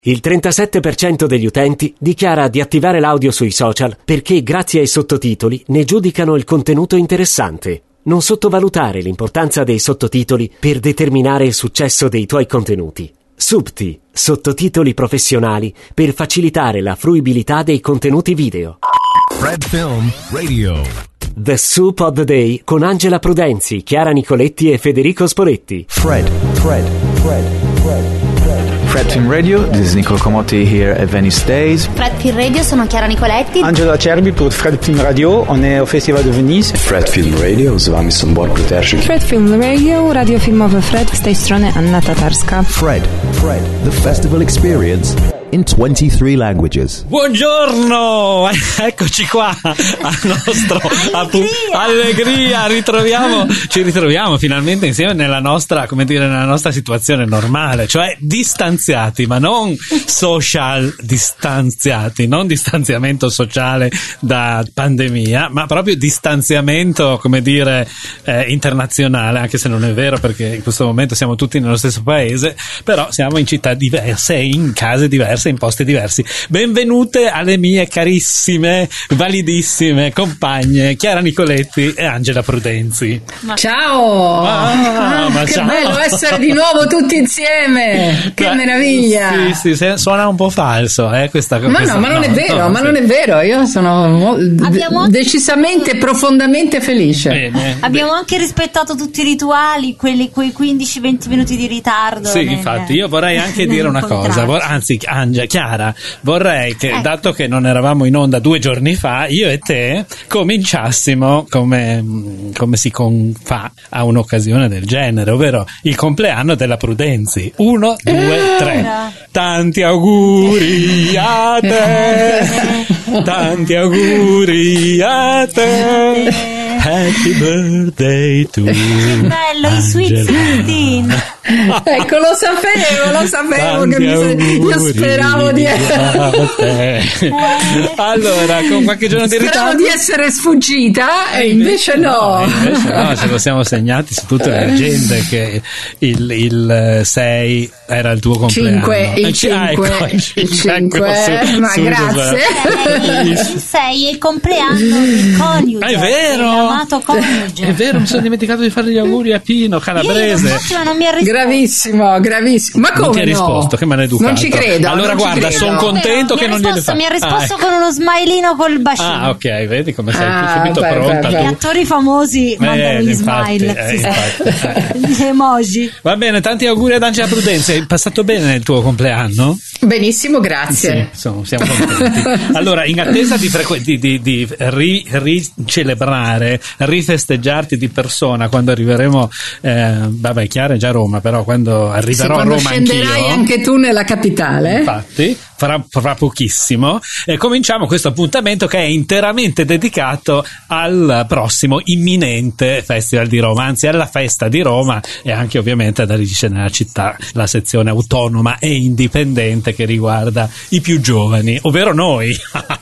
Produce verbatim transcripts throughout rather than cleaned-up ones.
Il trentasette per cento degli utenti dichiara di attivare l'audio sui social perché grazie ai sottotitoli ne giudicano il contenuto interessante. Non sottovalutare l'importanza dei sottotitoli per determinare il successo dei tuoi contenuti. Subti, sottotitoli professionali per facilitare la fruibilità dei contenuti video. Fred Film Radio. The Soup of the Day con Angela Prudenzi, Chiara Nicoletti e Federico Spoletti. Fred, Fred, Fred, Fred. Fred Film Radio, this is Nicolo Comotti here at Venice Days. Fred Film Radio, sono Chiara Nicoletti. Angela Cerbi pour Fred Film Radio, on est au Festival de Venise. Fred Film Radio, z wami są Borku Terzik. Fred Film Radio, radio filmowe Fred, z tej strony Anna Tatarska. Fred, Fred, the festival experience in twenty-three languages. Buongiorno, eccoci qua al nostro appu- allegria, ritroviamo, ci ritroviamo finalmente insieme nella nostra, come dire, nella nostra situazione normale, cioè distanziati, ma non social distanziati, non distanziamento sociale da pandemia, ma proprio distanziamento, come dire, eh, internazionale, anche se non è vero perché in questo momento siamo tutti nello stesso paese, però siamo in città diverse, in case diverse, in posti diversi. Benvenute alle mie carissime, validissime compagne Chiara Nicoletti e Angela Prudenzi. Ma ciao! Ah, ma che ciao. bello essere di nuovo tutti insieme! Che Beh, meraviglia! Sì, sì, suona un po' falso, eh, questa cosa. Ma questa, no, ma non no, è vero, no, ma sì. non è vero, io sono mo- Abbiamo- decisamente, profondamente felice. Bene, Abbiamo bene. anche rispettato tutti i rituali, quelli quei quindici venti minuti di ritardo. Sì, nel- infatti, io vorrei anche dire una cosa, nell'incontrarci. vor- anzi, Angela, Chiara, vorrei che, Ecco. dato che non eravamo in onda due giorni fa, io e te cominciassimo come, come si con- fa a un'occasione del genere, ovvero il compleanno della Prudenzi. Uno, due, tre. Tanti auguri a te, tanti auguri a te. Happy birthday to Bello, i Sweet Angela. sixteen. Ecco, lo sapevo, lo sapevo che Tanti mi se- io auguri speravo di a te. Allora, con qualche giorno di speravo ritardo di essere sfuggita e invece no. E invece no, ce lo siamo segnati su tutte le agende che il, il sei era il tuo compleanno. Cinque, il Eh, ci- ah, cinque, ecco, il cinque, cinque, ecco, su- ma su- grazie. Il sei è il compleanno del coniuge. Ah, è vero! Dell'amato coniuge. È vero, mi sono dimenticato di fare gli auguri a Pino Calabrese. Io, infatti, ma non mi ha risposto. Gravissimo, gravissimo. Ma come Non ti ha no? risposto, che maleducato. Non ci credo. Allora non ci guarda, credo. son contento Mi che ha non gliele risposto, fa. mi ha risposto Ah, con uno smilino col bacino. Ah, ok, vedi come sei Ah, subito beh, pronta beh, Gli tu. attori famosi mandano Eh, gli infatti, smile. eh, Sì, infatti. Gli emoji. Va bene, tanti auguri ad Angela Prudenzi. È passato bene il tuo compleanno? Benissimo, grazie. Sì, sono- siamo contenti. Allora, in attesa di, frequ- di, di, di ri- ricelebrare, rifesteggiarti di persona quando arriveremo, eh, vabbè, Chiara è già a Roma, però quando Sì, arriverò quando a Roma scenderai anch'io, anche tu nella capitale. infatti, fra, fra pochissimo, e cominciamo questo appuntamento che è interamente dedicato al prossimo imminente Festival di Roma, anzi alla festa di Roma e anche ovviamente ad Alice nella città, la sezione autonoma e indipendente che riguarda i più giovani, ovvero noi.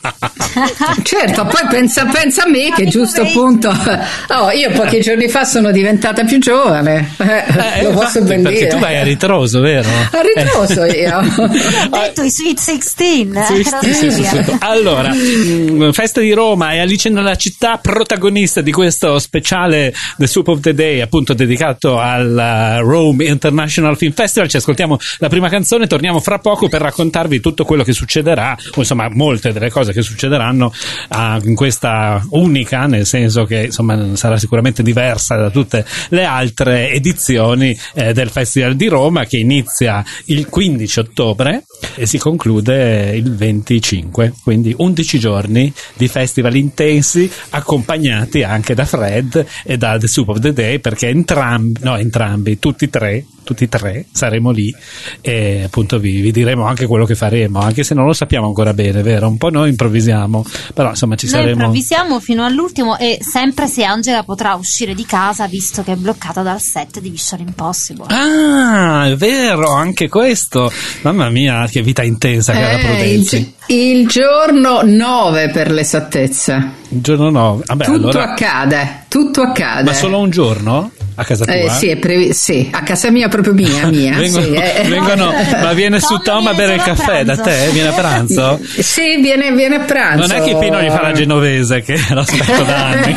Certo, poi pensa, pensa a me che giusto Vedi? appunto, oh, io pochi giorni fa sono diventata più giovane, eh, Eh, lo posso infatti, ben perché dire. tu vai a ritroso, vero? A ritroso io. Ho detto i Sweet sixteen. Sì, era sì, sì, sì, Silvia. sì. Allora, mh, Festa di Roma e Alice nella città, protagonista di questo speciale The Soup of the Day, appunto dedicato al uh, Rome International Film Festival. Ci ascoltiamo la prima canzone, torniamo fra poco per raccontarvi tutto quello che succederà, o insomma molte delle cose che succederanno uh, in questa unica, nel senso che insomma sarà sicuramente diversa da tutte le altre edizioni eh, del Festival di Roma, che inizia il quindici ottobre e si conclude il venticinque, quindi undici giorni di festival intensi, accompagnati anche da Fred e da The Soup of the Day, perché entrambi, no entrambi, tutti e tre, tutti e tre saremo lì e appunto vi, vi diremo anche quello che faremo, anche se non lo sappiamo ancora bene, vero? Un po' noi improvvisiamo, però insomma ci Noi saremo. improvvisiamo fino all'ultimo, e sempre se Angela potrà uscire di casa, visto che è bloccata dal set di Mission Impossible. Ah, è vero, anche questo. Mamma mia, che vita intensa, cara Eh, Prudenzi. il, il giorno nove per l'esattezza. Il giorno nove. Vabbè, Tutto allora. accade, tutto accade. Ma solo un giorno? a casa tua? Eh, sì, è previ- sì, a casa mia, proprio mia, mia. vengono, sì, eh. vengono, ma viene Tom su Tom a bere il caffè da te? Viene a pranzo? Sì, viene, viene a pranzo. Non è che Pino gli fa la genovese, che lo aspetto da anni.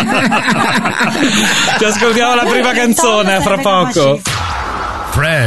Ci ascoltiamo la prima canzone, fra poco. Fred.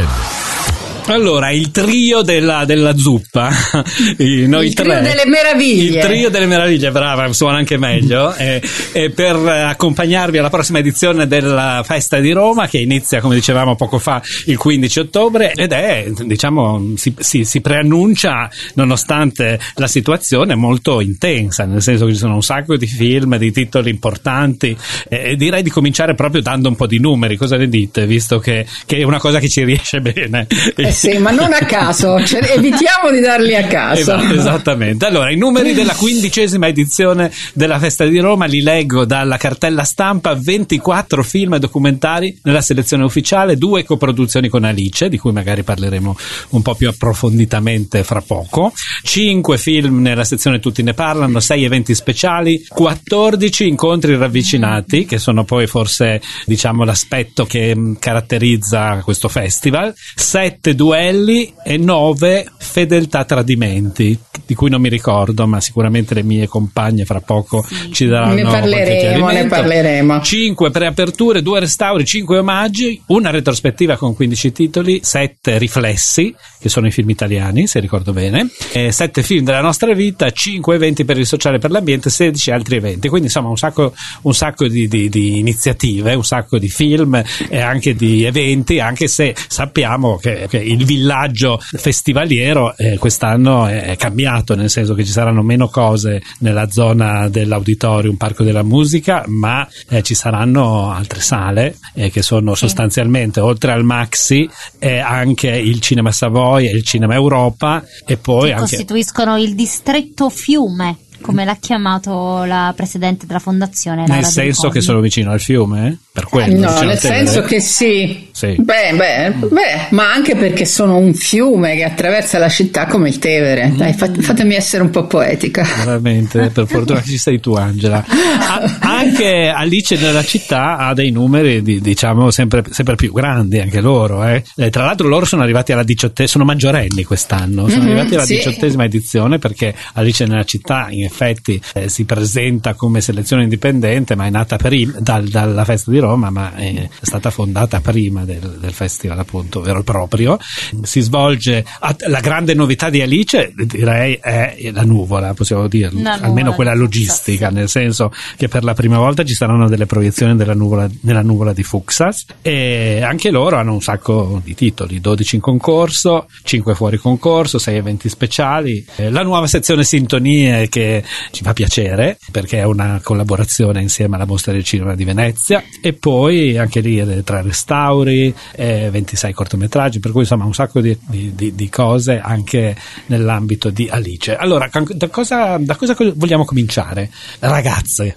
Allora, il trio della, della zuppa, I, noi il tre, trio delle meraviglie. Il trio delle meraviglie, brava, suona anche meglio. E, e per accompagnarvi alla prossima edizione della Festa di Roma, che inizia, come dicevamo poco fa, il quindici ottobre, ed è, diciamo, si, si, si preannuncia, nonostante la situazione, molto intensa, nel senso che ci sono un sacco di film, di titoli importanti, e, e direi di cominciare proprio dando un po' di numeri. Cosa ne dite? Visto che, che è una cosa che ci riesce bene. Eh sì, ma non a caso, cioè, evitiamo di darli a caso. Esatto, esattamente. Allora, i numeri della quindicesima edizione della Festa di Roma li leggo dalla cartella stampa: ventiquattro film e documentari nella selezione ufficiale, due coproduzioni con Alice, di cui magari parleremo un po' più approfonditamente fra poco, cinque film nella sezione Tutti ne parlano, sei eventi speciali, quattordici incontri ravvicinati, che sono poi forse, diciamo, l'aspetto che caratterizza questo festival, sette duelli e nove fedeltà tradimenti, di cui non mi ricordo, ma sicuramente le mie compagne fra poco sì. ci daranno ne parleremo, ne parleremo. cinque preaperture, due restauri, cinque omaggi, una retrospettiva con quindici titoli, sette riflessi, che sono i film italiani, se ricordo bene, e sette film della nostra vita, cinque eventi per il sociale e per l'ambiente, sedici altri eventi. Quindi insomma un sacco, un sacco di, di, di iniziative, un sacco di film e anche di eventi, anche se sappiamo che, che il villaggio festivaliero eh, quest'anno è cambiato, nel senso che ci saranno meno cose nella zona dell'auditorium Parco della Musica, ma eh, ci saranno altre sale eh, che sono sì. sostanzialmente, oltre al Maxi, eh, anche il Cinema Savoy e il Cinema Europa, e poi che anche costituiscono il distretto Fiume, come l'ha chiamato la presidente della fondazione. Nel senso che sono vicino al fiume? Per quello, eh, no, nel senso che sì, sì. Beh, beh, beh, ma anche perché sono un fiume che attraversa la città come il Tevere. Dai, fat- fatemi essere un po' poetica. Veramente, per fortuna che ci sei tu, Angela. Ha, anche Alice nella città ha dei numeri, di, diciamo, sempre, sempre più grandi, anche loro. Eh. Eh, tra l'altro loro sono arrivati alla diciottesima, sono maggiorenni quest'anno, sono mm-hmm, arrivati alla sì. diciottesima edizione, perché Alice nella città in effetti eh, si presenta come selezione indipendente, ma è nata prima dal, dalla Festa di Roma, ma è stata fondata prima del, del festival, appunto, vero e proprio. Si svolge a, la grande novità di Alice, direi, è la nuvola, possiamo dirlo, la almeno nuvola, quella logistica, nel senso che per la prima volta ci saranno delle proiezioni della nuvola, nella nuvola di Fuxas, e anche loro hanno un sacco di titoli, dodici in concorso, cinque fuori concorso, sei eventi speciali, eh, la nuova sezione Sintonie, che ci fa piacere perché è una collaborazione insieme alla Mostra del Cinema di Venezia, e poi anche lì tre restauri, eh, ventisei cortometraggi, per cui insomma un sacco di, di, di cose anche nell'ambito di Alice. Allora, da cosa, da cosa vogliamo cominciare? Ragazze,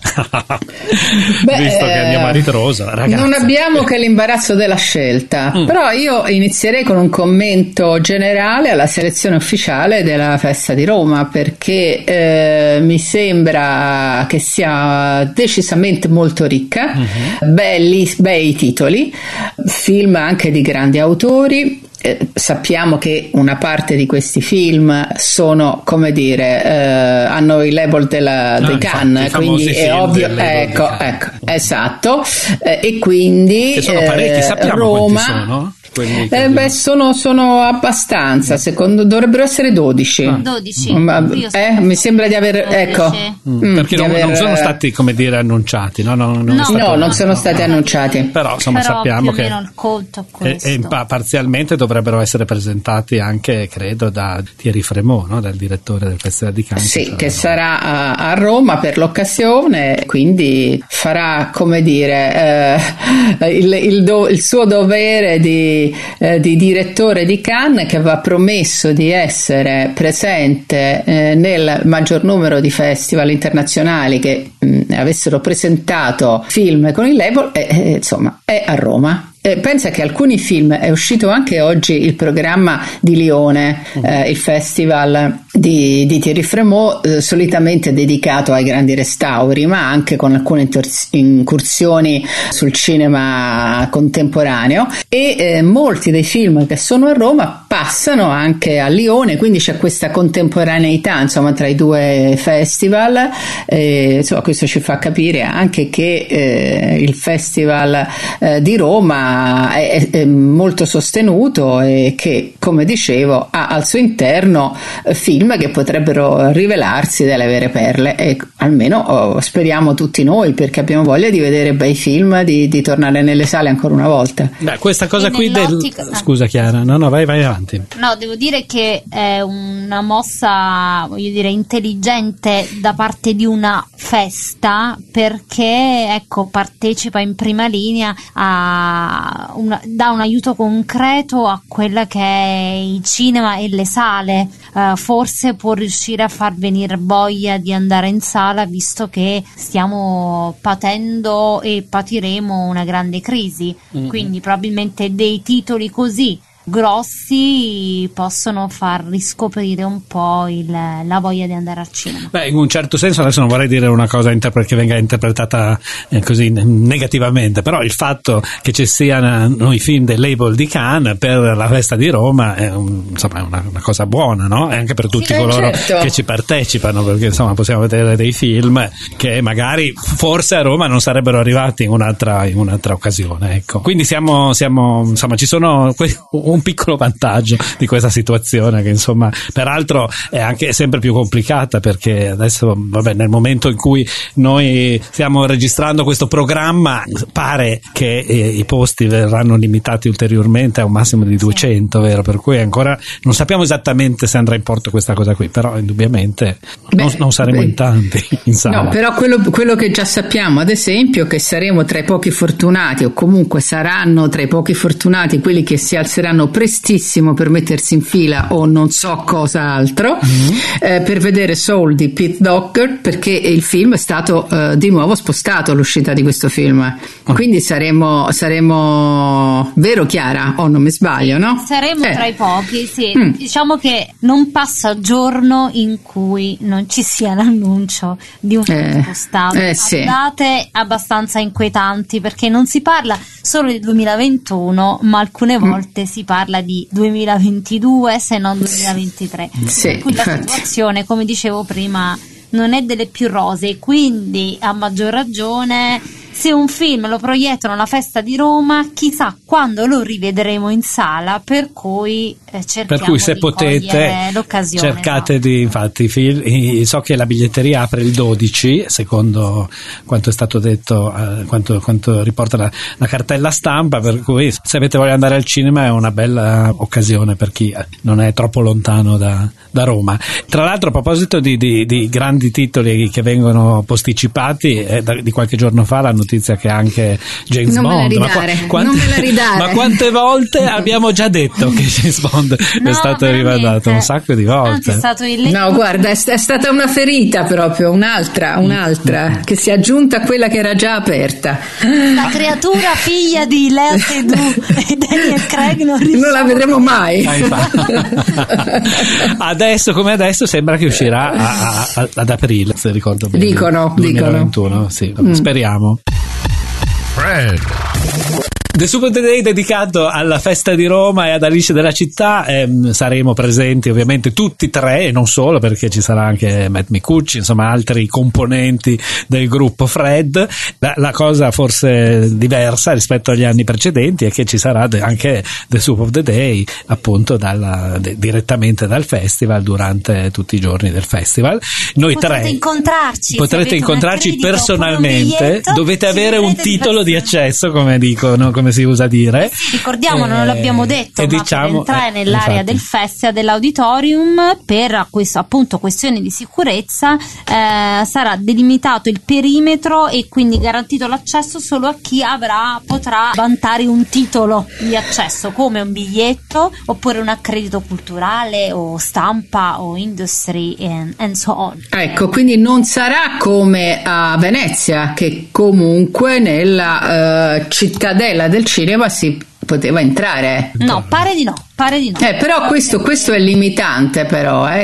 Beh, visto che andiamo a ritroso, ragazze. Non abbiamo che l'imbarazzo della scelta, mm. però io inizierei con un commento generale alla selezione ufficiale della Festa di Roma, perché eh, mi sembra che sia decisamente molto ricca, mm-hmm. belli, bei titoli, film anche di grandi autori. Eh, sappiamo che una parte di questi film sono, come dire, eh, hanno il label della, no, dei Cannes, quindi è ovvio, ecco, ecco, esatto, eh, e quindi che sono parecchi, sappiamo Roma, quanti sono? Eh, beh, sono, sono abbastanza, secondo dovrebbero essere dodici. Ah. dodici. Ma, eh, mi sembra di aver, ecco, mm, perché non, aver, non sono stati, come dire, annunciati, no? Non, non, no, stato, no, non sono stati no. annunciati. Però insomma Però sappiamo che il conto e, e parzialmente dovrebbero essere presentati anche, credo, da Thierry Frémaux, no? Dal direttore del Festival di Cannes. Sì, che sarà a, a Roma per l'occasione, quindi farà, come dire, eh, il, il, do, il suo dovere di Eh, di direttore di Cannes, che aveva promesso di essere presente eh, nel maggior numero di festival internazionali che mh, avessero presentato film con il label, e eh, insomma è a Roma. eh, pensa che alcuni film, è uscito anche oggi il programma di Lione, eh, il festival di, di Thierry Frémaux, eh, solitamente dedicato ai grandi restauri, ma anche con alcune incursioni sul cinema contemporaneo, e eh, molti dei film che sono a Roma passano anche a Lione, quindi c'è questa contemporaneità, insomma, tra i due festival. Eh, insomma, questo ci fa capire anche che eh, il festival eh, di Roma è, è molto sostenuto e che, come dicevo, ha al suo interno eh, film che potrebbero rivelarsi delle vere perle, e almeno oh, speriamo tutti noi, perché abbiamo voglia di vedere bei film, di, di tornare nelle sale ancora una volta. Beh, questa cosa qui del... Scusa Chiara, no no vai vai avanti. No, devo dire che è una mossa, voglio dire, intelligente da parte di una festa, perché ecco, partecipa in prima linea a una, dà un aiuto concreto a quella che è il cinema e le sale. Uh, forse può riuscire a far venire voglia di andare in sala, visto che stiamo patendo e patiremo una grande crisi, mm-hmm. quindi probabilmente dei titoli così grossi possono far riscoprire un po' il, la voglia di andare al cinema. Beh, in un certo senso, adesso non vorrei dire una cosa interpre- che venga interpretata eh, così negativamente, però il fatto che ci siano i film del label di Cannes per la festa di Roma è un, insomma, una, una cosa buona, no? E anche per tutti sì, coloro certo. che ci partecipano, perché insomma possiamo vedere dei film che magari forse a Roma non sarebbero arrivati in un'altra, in un'altra occasione, ecco. Quindi siamo, siamo insomma, ci sono que- un piccolo vantaggio di questa situazione, che insomma peraltro è anche sempre più complicata, perché adesso vabbè, nel momento in cui noi stiamo registrando questo programma pare che eh, i posti verranno limitati ulteriormente a un massimo di duecento, vero? Per cui ancora non sappiamo esattamente se andrà in porto questa cosa qui, però indubbiamente beh, non, non saremo beh, in tanti in sala. No, però quello, quello che già sappiamo, ad esempio, che saremo tra i pochi fortunati, o comunque saranno tra i pochi fortunati quelli che si alzeranno prestissimo per mettersi in fila o non so cosa altro, mm-hmm. eh, per vedere Soul di Pete Docter, perché il film è stato eh, di nuovo spostato all'uscita di questo film, oh. quindi saremo saremo vero Chiara, o oh, non mi sbaglio, no? Saremo eh. tra i pochi, sì. Mm. Diciamo che non passa giorno in cui non ci sia l'annuncio di un film eh. spostato eh, a sì. date abbastanza inquietanti, perché non si parla solo del duemilaventuno, ma alcune volte mm. si parla di duemilaventidue, se non duemilaventitré. Sì, per cui la situazione, come dicevo prima, non è delle più rosee, quindi a maggior ragione se un film lo proiettano alla festa di Roma, chissà quando lo rivedremo in sala, per cui eh, cerchiamo per cui se di potete l'occasione, cercate no? di, infatti film, so che la biglietteria apre il dodici secondo quanto è stato detto, eh, quanto, quanto riporta la, la cartella stampa, per cui se avete voglia di andare al cinema è una bella occasione per chi non è troppo lontano da, da Roma. Tra l'altro, a proposito di, di, di grandi titoli che vengono posticipati, eh, da, di qualche giorno fa la notizia che anche James non Bond, me la ridare, ma, quante, non me la ridare. ma quante volte abbiamo già detto che James Bond no, è stato veramente. rimandato un sacco di volte. Anzi, è stato il... No, guarda, è, è stata una ferita proprio, un'altra, un'altra che si è aggiunta a quella che era già aperta. La creatura figlia di Lea Seydoux e Daniel Craig non, non la vedremo mai. Adesso come adesso sembra che uscirà a, a, ad aprile, se ricordo bene. Dicono, duemilaventuno, dicono. sì, mm. speriamo. Fred. The Soup of the Day dedicato alla festa di Roma e ad Alice della città, ehm, saremo presenti ovviamente tutti e tre, e non solo, perché ci sarà anche Matt Micucci, insomma altri componenti del gruppo Fred. La, la cosa forse diversa rispetto agli anni precedenti è che ci sarà de- anche The Soup of the Day appunto dalla, de- direttamente dal festival durante tutti i giorni del festival. Noi potrete tre incontrarci, potrete incontrarci personalmente, dovete avere un titolo di accesso, come dicono, come si usa dire. Eh sì, ricordiamo, eh, non l'abbiamo detto, ma diciamo, per entrare eh, nell'area infatti. del festival, dell'auditorium, per questo appunto questioni di sicurezza, eh, sarà delimitato il perimetro e quindi garantito l'accesso solo a chi avrà potrà vantare un titolo di accesso, come un biglietto oppure un accredito culturale o stampa o industry and, and so on. Ecco, quindi non sarà come a Venezia, che comunque nella uh, cittadella del cinema si poteva entrare. No, pare di no, pare di no. Eh, però questo, questo è limitante però, eh,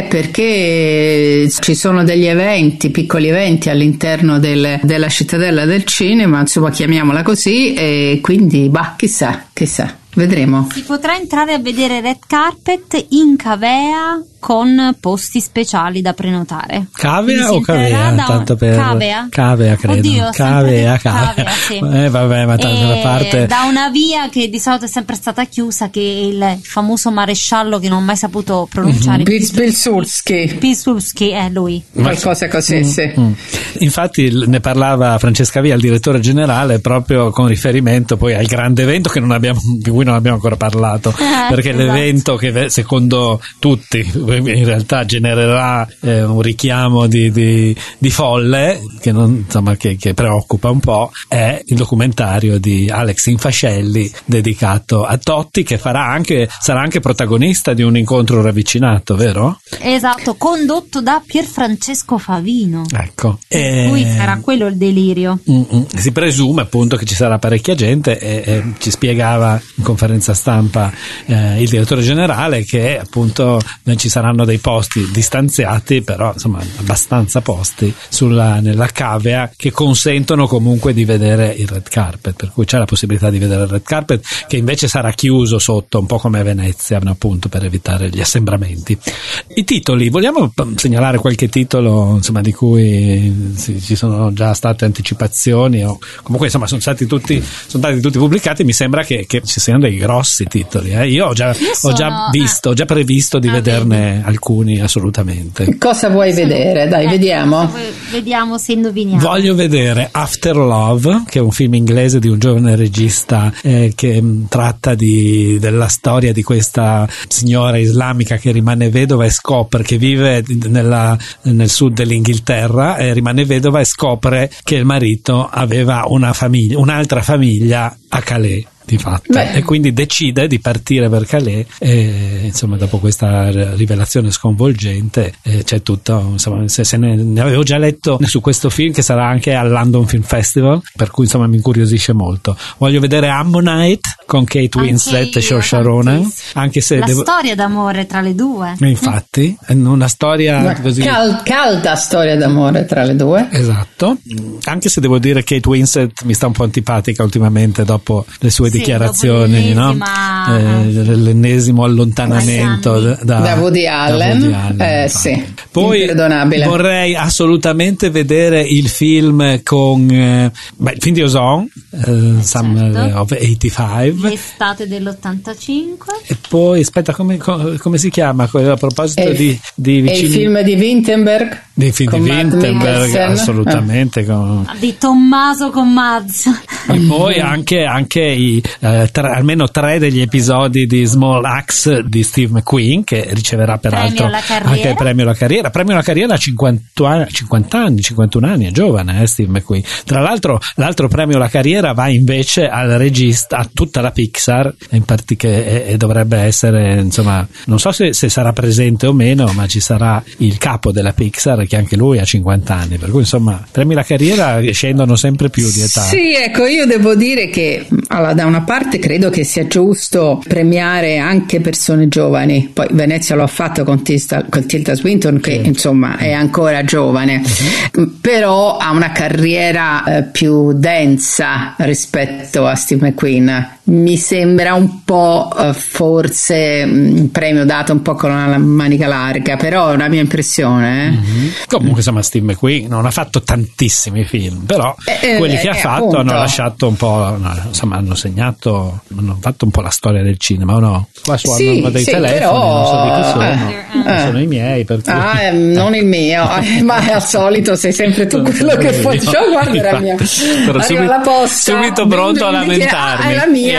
perché ci sono degli eventi, piccoli eventi all'interno del, della cittadella del cinema, insomma chiamiamola così, e quindi bah, chissà, chissà. Vedremo. Si potrà entrare a vedere Red Carpet in cavea con posti speciali da prenotare. Cavea o cavea? Da... Tanto per... Cavea? Cavea, credo. Oddio, cavea, cavea. cavea sì. Eh, vabbè, ma tanto da parte... Da una via che di solito è sempre stata chiusa, che il famoso maresciallo che non ho mai saputo pronunciare. Mm-hmm. Pilsudski. Pilsudski, è lui. Qualcosa così, mm, sì. Mm. Infatti ne parlava Francesca Via, il direttore generale, proprio con riferimento poi al grande evento che non abbiamo, di cui non abbiamo ancora parlato, eh, perché esatto. L'evento che secondo tutti in realtà genererà eh, un richiamo di, di, di folle che, non, insomma, che, che preoccupa un po', è il documentario di Alex Infascelli dedicato a Totti, che farà anche, sarà anche protagonista di un incontro ravvicinato, vero? Esatto, condotto da Pierfrancesco Favino. Ecco. Per e... cui sarà quello il delirio. Mm-mm. Si presume appunto che ci sarà parecchia gente e, e ci spiegava in conferenza stampa eh, il direttore generale che appunto ci saranno dei posti distanziati, però insomma abbastanza posti sulla, nella cavea, che consentono comunque di vedere il red carpet, per cui c'è la possibilità di vedere il red carpet, che invece sarà chiuso sotto, un po' come a Venezia, appunto, per evitare gli assembramenti. I titoli, vogliamo segnalare qualche titolo insomma di cui sì, ci sono già state anticipazioni o comunque insomma sono stati tutti sono stati tutti pubblicati? Mi sembra che, che ci siano dei grossi titoli, eh. Io ho già, Io sono... ho già visto, ho già previsto di ah, vederne vedi. alcuni assolutamente. Cosa vuoi vedere? Dai, eh, vediamo. Vediamo se indoviniamo. Voglio vedere After Love, che è un film inglese di un giovane regista eh, che mh, tratta di, della storia di questa signora islamica che rimane vedova e scopre, che vive nella, nel sud dell'Inghilterra, e rimane vedova e scopre che il marito aveva una famiglia, un'altra famiglia a Calais. Di fatto. Beh. E quindi decide di partire per Calais e insomma dopo questa rivelazione sconvolgente eh, c'è tutto, insomma, se, se ne, ne avevo già letto su questo film che sarà anche al London Film Festival, per cui insomma mi incuriosisce molto. Voglio vedere Ammonite con Kate Winslet e Saoirse Ronan, anche se la devo... storia d'amore tra le due, infatti è una storia una così cal- calda storia d'amore tra le due, esatto, anche se devo dire che Kate Winslet mi sta un po' antipatica ultimamente dopo le sue dichiarazioni, no? Eh, l'ennesimo allontanamento da, da, da Woody Allen, da Woody Allen eh, sì. Poi imperdonabile. Vorrei assolutamente vedere il film con eh, beh, il film di Ozon, eh, Summer certo. of ottantacinque, l'estate dell'ottantacinque, e poi aspetta, come, come si chiama a proposito e di, di vicini... il film di Wittenberg, di film di Wittenberg, assolutamente, eh. con... di Tommaso con Mads, e poi anche, anche i, eh, tre, almeno tre degli episodi di Small Axe di Steve McQueen, che riceverà peraltro anche il premio alla carriera. Premio alla carriera a cinquanta, cinquanta anni, cinquantuno anni, è giovane eh, Steve McQueen. Tra l'altro l'altro premio alla carriera va invece al regista, a tutta la Pixar, in parte che e, e dovrebbe essere, insomma, non so se, se sarà presente o meno, ma ci sarà il capo della Pixar che anche lui ha cinquanta anni, per cui insomma premi alla carriera scendono sempre più di età. Sì, ecco, io devo dire che allora, da una parte credo che sia giusto premiare anche persone giovani, poi Venezia lo ha fatto con, Tilda, con Tilda Swinton che sì. insomma è ancora giovane, uh-huh. però ha una carriera eh, più densa rispetto a Steve McQueen. Mi sembra un po' eh, forse un premio dato un po' con la manica larga, però è una mia impressione. Eh. Mm-hmm. Comunque insomma Steve McQueen non ha fatto tantissimi film, però eh, quelli eh, che ha fatto appunto. hanno lasciato un po', no, insomma hanno segnato, hanno fatto un po' la storia del cinema, o no? Qua suonano sì, dei sì, telefoni, però... non so di chi sono, eh, eh. sono i miei, per cui... ah, eh, non il mio, ma al solito sei sempre tu quello che fai. Cioè, guarda la mia, arriva subito, la posta, subito pronto a lamentarmi. Ah, è la mia.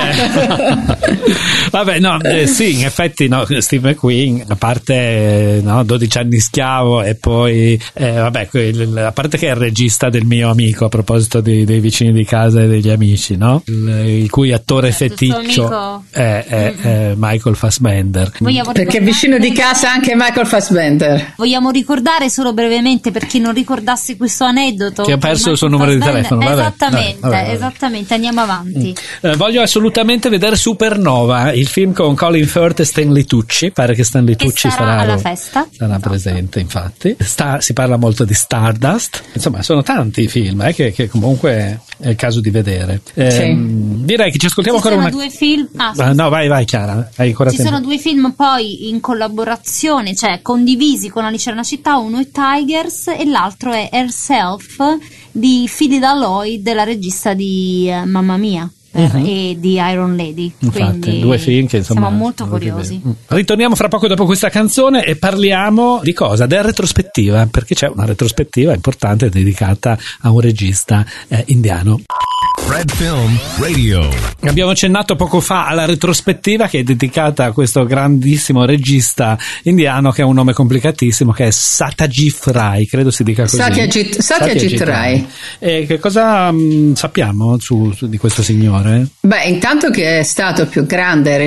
Vabbè, no, eh, sì, in effetti no, Steve McQueen, a parte no, dodici anni schiavo e poi eh, vabbè, a parte che è il regista del mio amico, a proposito di, dei vicini di casa e degli amici, no? Il, eh, il cui attore certo, feticcio è, è, è Michael Fassbender. Vogliamo Perché è vicino di casa anche Michael Fassbender. Vogliamo ricordare solo brevemente, per chi non ricordasse questo aneddoto, che ha perso il suo numero di telefono. Vabbè, esattamente, vabbè, vabbè. esattamente, andiamo avanti. Mm. Eh, voglio assolutamente vedere Supernova, il film con Colin Firth e Stanley Tucci. Pare che Stanley Che Tucci sarà sarà, alla festa. sarà Esatto. presente, infatti. Sta, si parla molto di Stardust. Insomma, sono tanti i film eh, che, che comunque è il caso di vedere. Eh, Sì. Direi che ci ascoltiamo Ci ancora sono una. due film. Ah, Ah, no, vai, vai, Chiara. Hai ancora Ci tempo. sono due film poi in collaborazione, cioè condivisi con Alice nella città, uno è Tigers e l'altro è Herself di Phyllida Lloyd, la regista di uh, Mamma Mia per, Mhm. e di Iron Lady. Infatti, Quindi due film che insomma siamo molto sono curiosi. belli. Ritorniamo fra poco dopo questa canzone e parliamo di cosa? Della retrospettiva, perché c'è una retrospettiva importante dedicata a un regista eh, indiano. Fred Film Radio. Abbiamo accennato poco fa alla retrospettiva che è dedicata a questo grandissimo regista indiano che ha un nome complicatissimo, che è Satyajit Ray, credo si dica così. Satyajit, Satyajit Ray. E che cosa mh, sappiamo su, su di questo signore? Beh, intanto che è stato il più grande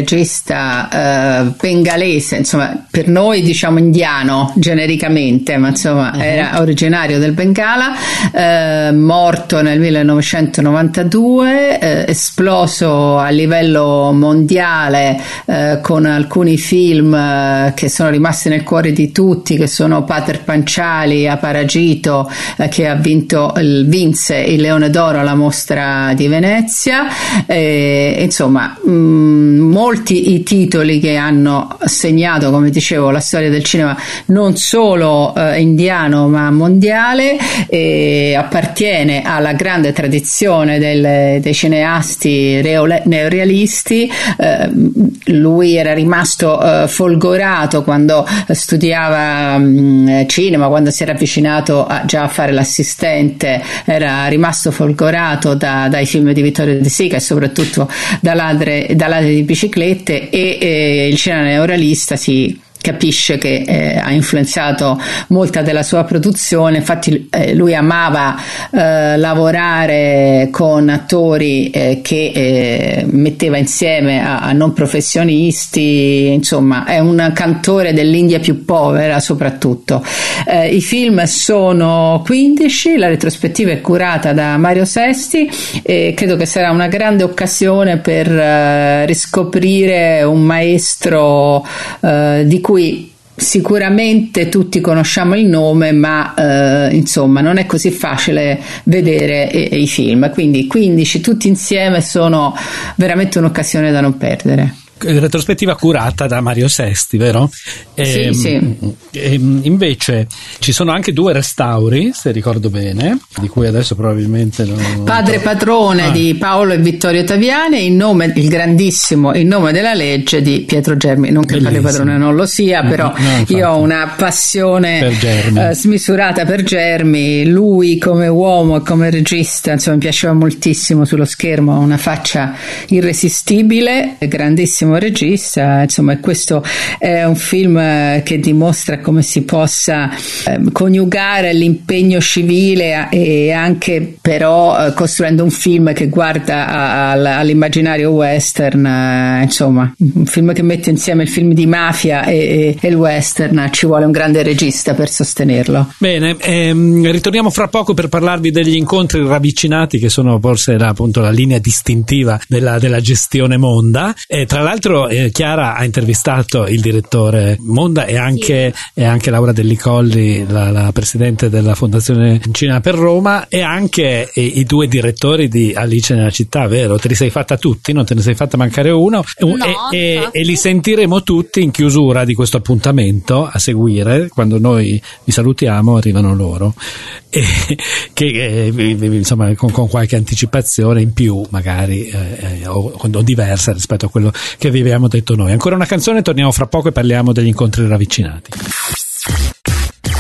regista eh, bengalese, insomma, per noi diciamo indiano genericamente, ma insomma uh-huh. era originario del Bengala, eh, morto nel millenovecentonovantadue, eh, esploso a livello mondiale eh, con alcuni film eh, che sono rimasti nel cuore di tutti, che sono Pater Panchali, Aparagito, eh, che ha vinto il, vinse il Leone d'Oro alla Mostra di Venezia. Eh, insomma, mh, molti i titoli che hanno segnato, come dicevo, la storia del cinema non solo eh, indiano ma mondiale, e appartiene alla grande tradizione del, dei cineasti reole, neorealisti. Eh, lui era rimasto eh, folgorato quando studiava mh, cinema, quando si era avvicinato a, già a fare l'assistente, era rimasto folgorato da, dai film di Vittorio De Sica e soprattutto da ladre, da ladri di biciclette, e eh, il cinema neorealista si capisce che eh, ha influenzato molta della sua produzione. Infatti eh, lui amava eh, lavorare con attori eh, che eh, metteva insieme a, a non professionisti, insomma è un cantore dell'India più povera soprattutto. Eh, i film sono quindici, la retrospettiva è curata da Mario Sesti e credo che sarà una grande occasione per eh, riscoprire un maestro eh, di cui sicuramente tutti conosciamo il nome, ma eh, insomma non è così facile vedere eh, i film, quindi quindici tutti insieme sono veramente un'occasione da non perdere. Retrospettiva curata da Mario Sesti, vero? E, sì, sì. E invece ci sono anche due restauri, se ricordo bene, di cui adesso probabilmente non... Padre Padrone ah. di Paolo e Vittorio Taviani, in nome, il grandissimo In nome della legge di Pietro Germi. Non che Bellissimo. Padre Padrone non lo sia, però no, io ho una passione per uh, smisurata per Germi. Lui come uomo e come regista, insomma, mi piaceva moltissimo sullo schermo, una faccia irresistibile, grandissimo regista, insomma, questo è un film che dimostra come si possa eh, coniugare l'impegno civile e anche però eh, costruendo un film che guarda a, a, all'immaginario western, eh, insomma un film che mette insieme il film di mafia e, e, e il western. Ci vuole un grande regista per sostenerlo. Bene, ehm, ritorniamo fra poco per parlarvi degli incontri ravvicinati, che sono forse la, appunto la linea distintiva della, della gestione Monda. E tra l'altro Eh, Chiara ha intervistato il direttore Monda e anche, sì. e anche Laura Delli Colli, la, la presidente della Fondazione Cinema per Roma, e anche e, i due direttori di Alice nella città, vero? Te li sei fatta tutti, non te ne sei fatta mancare uno, no, e, e, e li sentiremo tutti in chiusura di questo appuntamento a seguire. Quando noi vi salutiamo arrivano loro, e, che eh, insomma con, con qualche anticipazione in più magari eh, o, o diversa rispetto a quello che vi abbiamo detto noi. Ancora una canzone, torniamo fra poco e parliamo degli incontri ravvicinati.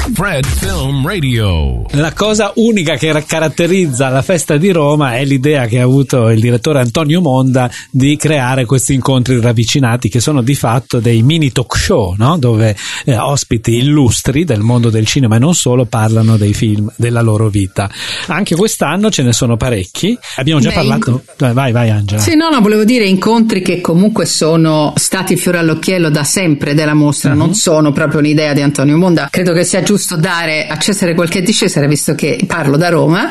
Fred Film Radio. La cosa unica che caratterizza la festa di Roma è l'idea che ha avuto il direttore Antonio Monda di creare questi incontri ravvicinati, che sono di fatto dei mini talk show, no? Dove eh, ospiti illustri del mondo del cinema e non solo parlano dei film, della loro vita. Anche quest'anno ce ne sono parecchi. Abbiamo già Beh, parlato. Inc- vai, vai, Angela. Sì, no, no, volevo dire incontri che comunque sono stati fiore all'occhiello da sempre della mostra, uh-huh. non sono proprio un'idea di Antonio Monda. Credo che sia giusto dare a Cesare quel che è di Cesare, visto che parlo da Roma.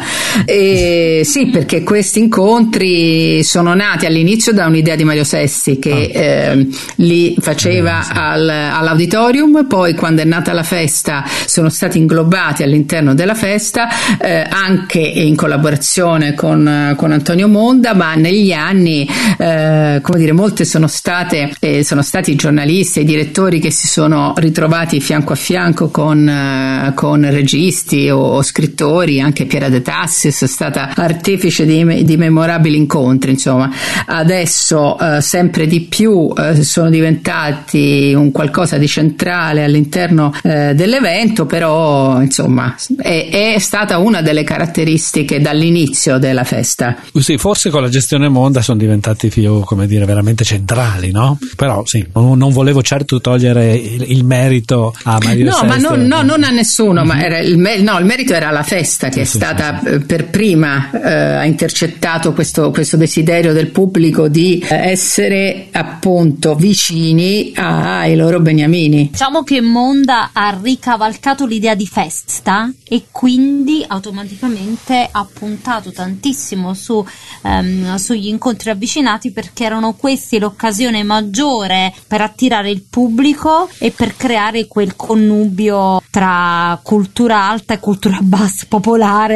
E sì, perché questi incontri sono nati all'inizio da un'idea di Mario Sesti che oh. eh, li faceva eh, sì. al, all'auditorium, poi quando è nata la festa sono stati inglobati all'interno della festa, eh, anche in collaborazione con, con Antonio Monda, ma negli anni eh, come dire, molte sono state eh, sono stati i giornalisti e i direttori che si sono ritrovati fianco a fianco con, eh, con registi o, o scrittori. Anche Piera De Tassis è stata artefice di, di memorabili incontri. Insomma, adesso eh, sempre di più eh, sono diventati un qualcosa di centrale all'interno eh, dell'evento, però insomma è, è stata una delle caratteristiche dall'inizio della festa. Sì, forse con la gestione Monda sono diventati più, come dire, veramente centrali, no? Però sì, non volevo certo togliere il, il merito a Mario No, Sesti. ma non, no, non a nessuno, mm-hmm. ma era il, no, il merito era la festa che sì, è stata sì, sì. per prima eh, ha intercettato questo, questo desiderio del pubblico di essere appunto vicini ai loro beniamini. Diciamo che Monda ha ricavalcato l'idea di festa e quindi automaticamente ha puntato tantissimo su um, sugli incontri avvicinati, perché erano questi l'occasione maggiore per attirare il pubblico e per creare quel connubio tra cultura alta e cultura bassa, popolare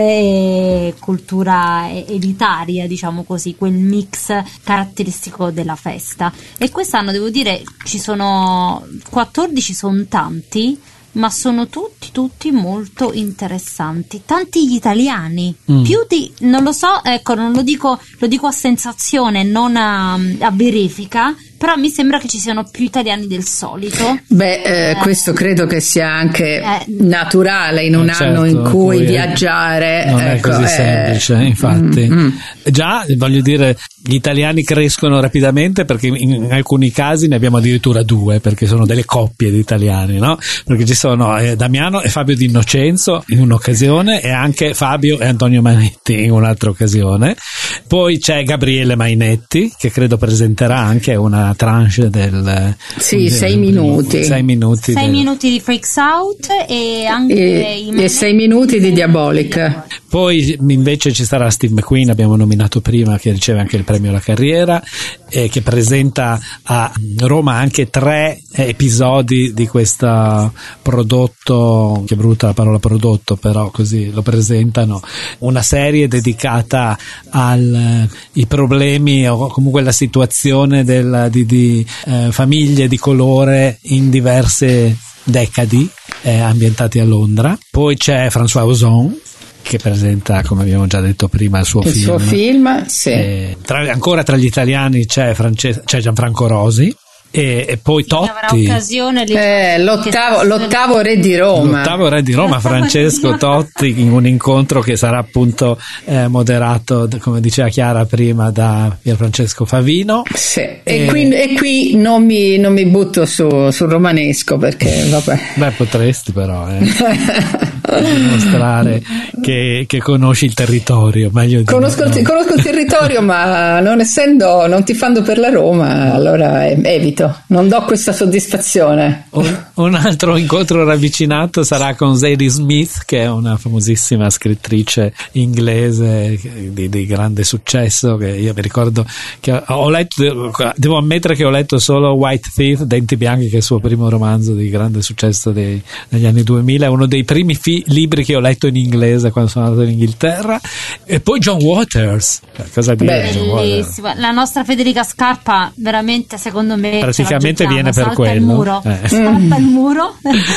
e cultura elitaria, diciamo così, quel mix caratteristico della festa. E quest'anno devo dire ci sono quattordici, sono tanti, ma sono tutti tutti molto interessanti, tanti gli italiani, mm. più di, non lo so, ecco, non lo dico, lo dico a sensazione, non a, a verifica, però mi sembra che ci siano più italiani del solito. Beh, eh, eh, questo credo che sia anche eh, naturale in un certo, anno in cui viaggiare non ecco, è così eh, semplice, infatti. Mm, mm. Già, voglio dire, gli italiani crescono rapidamente, perché in alcuni casi ne abbiamo addirittura due, perché sono delle coppie di italiani, no? Perché ci sono eh, Damiano e Fabio Di Innocenzo in un'occasione e anche Fabio e Antonio Mainetti in un'altra occasione. Poi c'è Gabriele Mainetti, che credo presenterà anche una tranche del sì, del, sei minuti sei minuti sei del... minuti di Freaks Out e anche e, i e sei minuti di Diabolic. Poi invece ci sarà Steve McQueen, abbiamo nominato prima, che riceve anche il premio alla carriera e che presenta a Roma anche tre episodi di questo prodotto, che brutta la parola prodotto, però così lo presentano, una serie dedicata ai problemi o comunque la situazione del, di, di eh, famiglie di colore in diverse decadi eh, ambientati a Londra. Poi c'è François Ozon, che presenta, come abbiamo già detto prima, il suo il film. suo film, sì. E tra, ancora tra gli italiani c'è, France, c'è Gianfranco Rosi. E, e poi Totti, eh, l'ottavo, l'ottavo re di Roma l'ottavo re di Roma Francesco Totti, in un incontro che sarà appunto eh, moderato, come diceva Chiara prima, da Pierfrancesco Favino. Sì. E, e, qui, e qui non mi, non mi butto su, sul romanesco, perché vabbè. Beh, potresti però eh. dimostrare che, che conosci il territorio meglio di conosco, no. il, conosco il territorio, ma non essendo non tifando per la Roma, allora evito, non do questa soddisfazione. Un, un altro incontro ravvicinato sarà con Zadie Smith, che è una famosissima scrittrice inglese di, di grande successo, che io mi ricordo che ho letto, devo ammettere che ho letto solo White Teeth, Denti Bianchi, che è il suo primo romanzo di grande successo dei, negli anni duemila, è uno dei primi fi, libri che ho letto in inglese quando sono andato in Inghilterra. E poi John Waters, cosa dire? Bellissima. La nostra Federica Scarpa veramente, secondo me, praticamente viene per salta quello. Il muro. Eh. Salta il muro.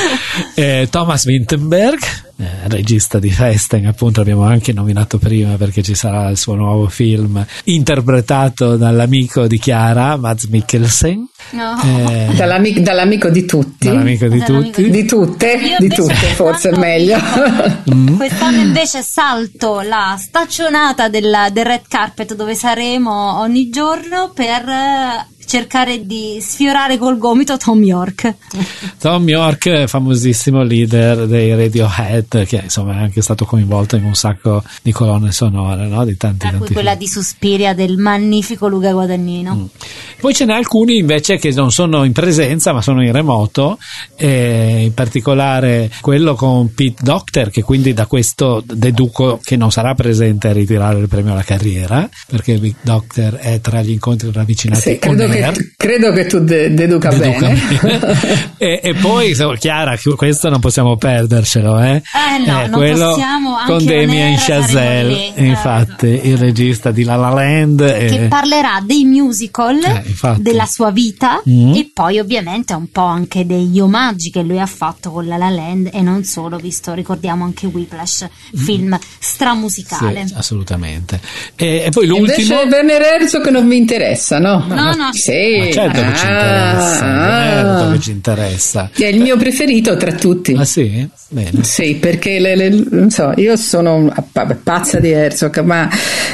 eh, Thomas Vinterberg, eh, regista di Festen, appunto l'abbiamo anche nominato prima perché ci sarà il suo nuovo film interpretato dall'amico di Chiara, Mads Mikkelsen. No. Eh, dall'amico, dall'amico di tutti, dall'amico di dall'amico tutti, di tutte, Io di tutte forse è meglio. Mm. Quest'anno invece salto la staccionata della, del red carpet dove saremo ogni giorno per cercare di sfiorare col gomito Tom York. Tom York, famosissimo leader dei Radiohead, che insomma è anche stato coinvolto in un sacco di colonne sonore, no? Di tanti, Tra cui tanti quella film. di Suspiria del magnifico Luca Guadagnino. Mm. Poi ce n'è alcuni invece che non sono in presenza ma sono in remoto, eh, in particolare quello con Pete Docter, che quindi da questo deduco che non sarà presente a ritirare il premio alla carriera, perché Pete Docter è tra gli incontri ravvicinati. Sì, credo, che, credo che tu de- deduca, deduca bene, bene. e, e poi Chiara, questo non possiamo perdercelo, eh, eh no, eh, non quello possiamo, anche con Damien Chazelle, infatti eh. il regista di La La Land, che e... parlerà dei musical, eh, della sua vita, mm. e poi ovviamente un po' anche degli omaggi che lui ha fatto con La La Land, e non solo, visto, ricordiamo anche Whiplash, film mm. stramusicale. Sì, assolutamente. E, e poi l'ultimo invece Werner Herzog non mi interessa, no? No, no, no. Sì. Ma certo che ci interessa, ah, certo che ci interessa. È il mio preferito tra tutti. Ah sì? Bene. Sì, perché le, le, non so, io sono pazza di Herzog, ma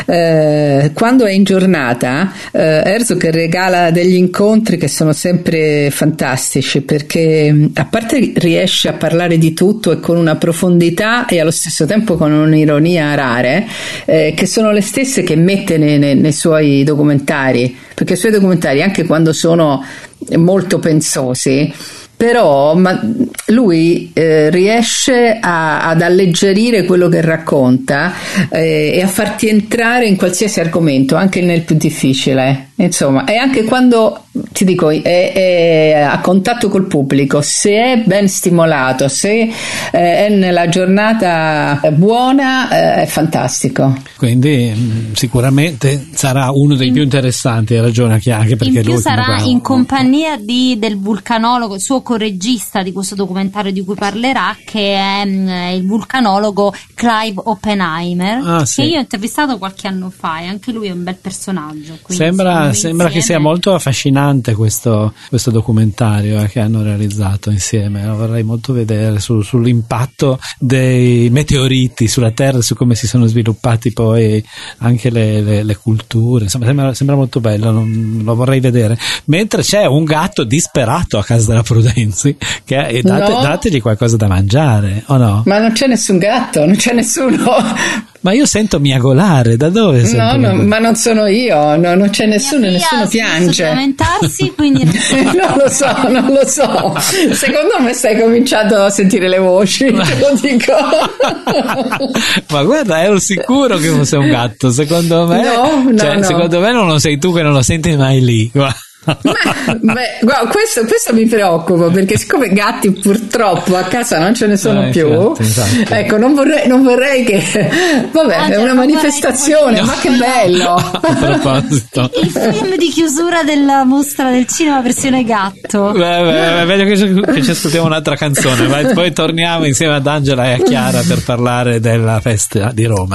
eh, quando è in giornata eh, Herzog regala degli incontri che sono sempre fantastici, perché a parte riesce a parlare di tutto e con una profondità e allo stesso tempo con un'ironia rare, eh, che sono le stesse che mette nei, nei, nei suoi documentari, perché i suoi documentari, anche quando sono molto pensosi, però ma lui eh, riesce a, ad alleggerire quello che racconta eh, e a farti entrare in qualsiasi argomento, anche nel più difficile. Insomma, e anche quando, ti dico, è, è a contatto col pubblico, se è ben stimolato, se eh, è nella giornata buona, eh, è fantastico. Quindi mh, sicuramente sarà uno dei in, più interessanti, hai ragione anche perché in più sarà bravo. in compagnia di, del vulcanologo, il suo corregista di questo documentario di cui parlerà, che è mh, il vulcanologo Clive Oppenheimer, ah, sì. che io ho intervistato qualche anno fa, e anche lui è un bel personaggio. Sembra Sembra che sia molto affascinante questo, questo documentario eh, che hanno realizzato insieme. Lo vorrei molto vedere su, sull'impatto dei meteoriti sulla Terra, su come si sono sviluppati poi anche le, le, le culture. Insomma, sembra, sembra molto bello, non, lo vorrei vedere. Mentre c'è un gatto disperato a casa della Prudenzi, che eh, date, no. dategli qualcosa da mangiare, o no? Ma non c'è nessun gatto, non c'è nessuno. Ma io sento miagolare, da dove sento? No, no, ma non sono io, no, non c'è nessuno, nessuno piange. Quindi... non lo so, non lo so. Secondo me stai cominciando a sentire le voci, te lo dico. Ma guarda, ero sicuro che fosse un gatto, secondo me. No, no, cioè, no. Secondo me non lo sei tu che non lo senti mai lì. Guarda. Ma, beh, guarda, questo, questo mi preoccupa, perché siccome gatti purtroppo a casa non ce ne sono eh, più, infatti, infatti. ecco, non vorrei, non vorrei che vabbè, ah, è già, una manifestazione, no. ma che bello. A proposito, il film di chiusura della mostra del cinema versione gatto. Beh, beh, è meglio che ci, che ci ascoltiamo un'altra canzone, vai, poi torniamo insieme ad Angela e a Chiara per parlare della festa di Roma.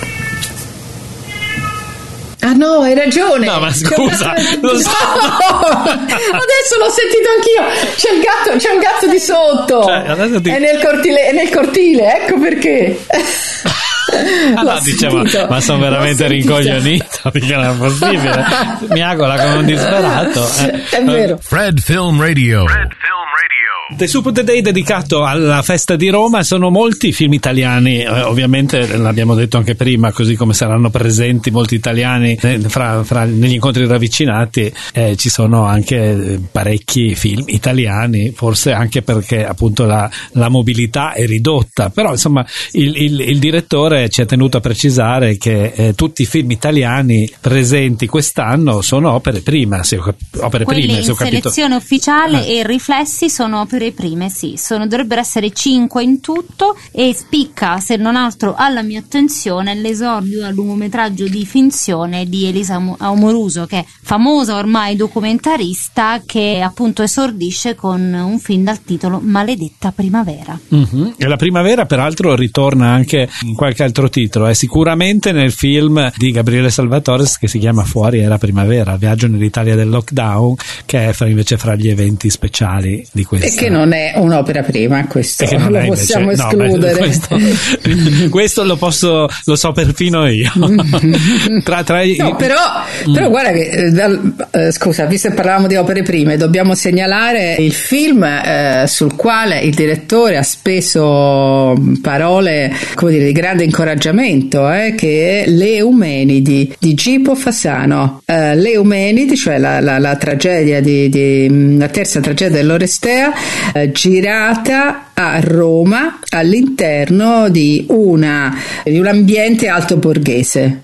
Ah no, hai ragione. No, ma scusa, lo so. No! Adesso l'ho sentito anch'io. C'è il gatto, c'è un gatto di sotto. Cioè, ti... È nel cortile, è nel cortile, ecco perché. Allora dicevo, ma sono veramente rincoglionito, mica non è possibile. Miagola come un disperato. Eh. È vero. Fred Film Radio. Fred Film Radio. The Soup of the Day dedicato alla festa di Roma. Sono molti film italiani, eh, ovviamente l'abbiamo detto anche prima, così come saranno presenti molti italiani eh, fra, fra, negli incontri ravvicinati, eh, ci sono anche parecchi film italiani, forse anche perché appunto la, la mobilità è ridotta, però insomma il, il, il direttore ci ha tenuto a precisare che eh, tutti i film italiani presenti quest'anno sono opere prime, se ho, opere quelli prime, se ho in capito. selezione ufficiale eh. e riflessi sono opere opere prime, sì, sono, dovrebbero essere cinque in tutto, e spicca se non altro alla mia attenzione l'esordio al lungometraggio di finzione di Elisa Amoruso, che è famosa ormai documentarista, che appunto esordisce con un film dal titolo Maledetta primavera. Mm-hmm. E la primavera peraltro ritorna anche in qualche altro titolo, è sicuramente nel film di Gabriele Salvatore che si chiama Fuori era primavera, Viaggio nell'Italia del lockdown, che è fra, invece fra gli eventi speciali di questa. E che non è un'opera prima, questo lo possiamo invece, escludere. No, questo, questo lo posso, lo so perfino io. tra, tra i... No, però, mm. però guarda che eh, scusa, visto che parlavamo di opere prime, dobbiamo segnalare il film eh, sul quale il direttore ha speso parole, come dire, di grande incoraggiamento, eh, che è Le Eumenidi di Gipo Fasano. eh, Le Eumenidi, cioè la, la, la tragedia di, di la terza tragedia dell'Orestea, eh, girata a Roma all'interno di una di un ambiente alto borghese.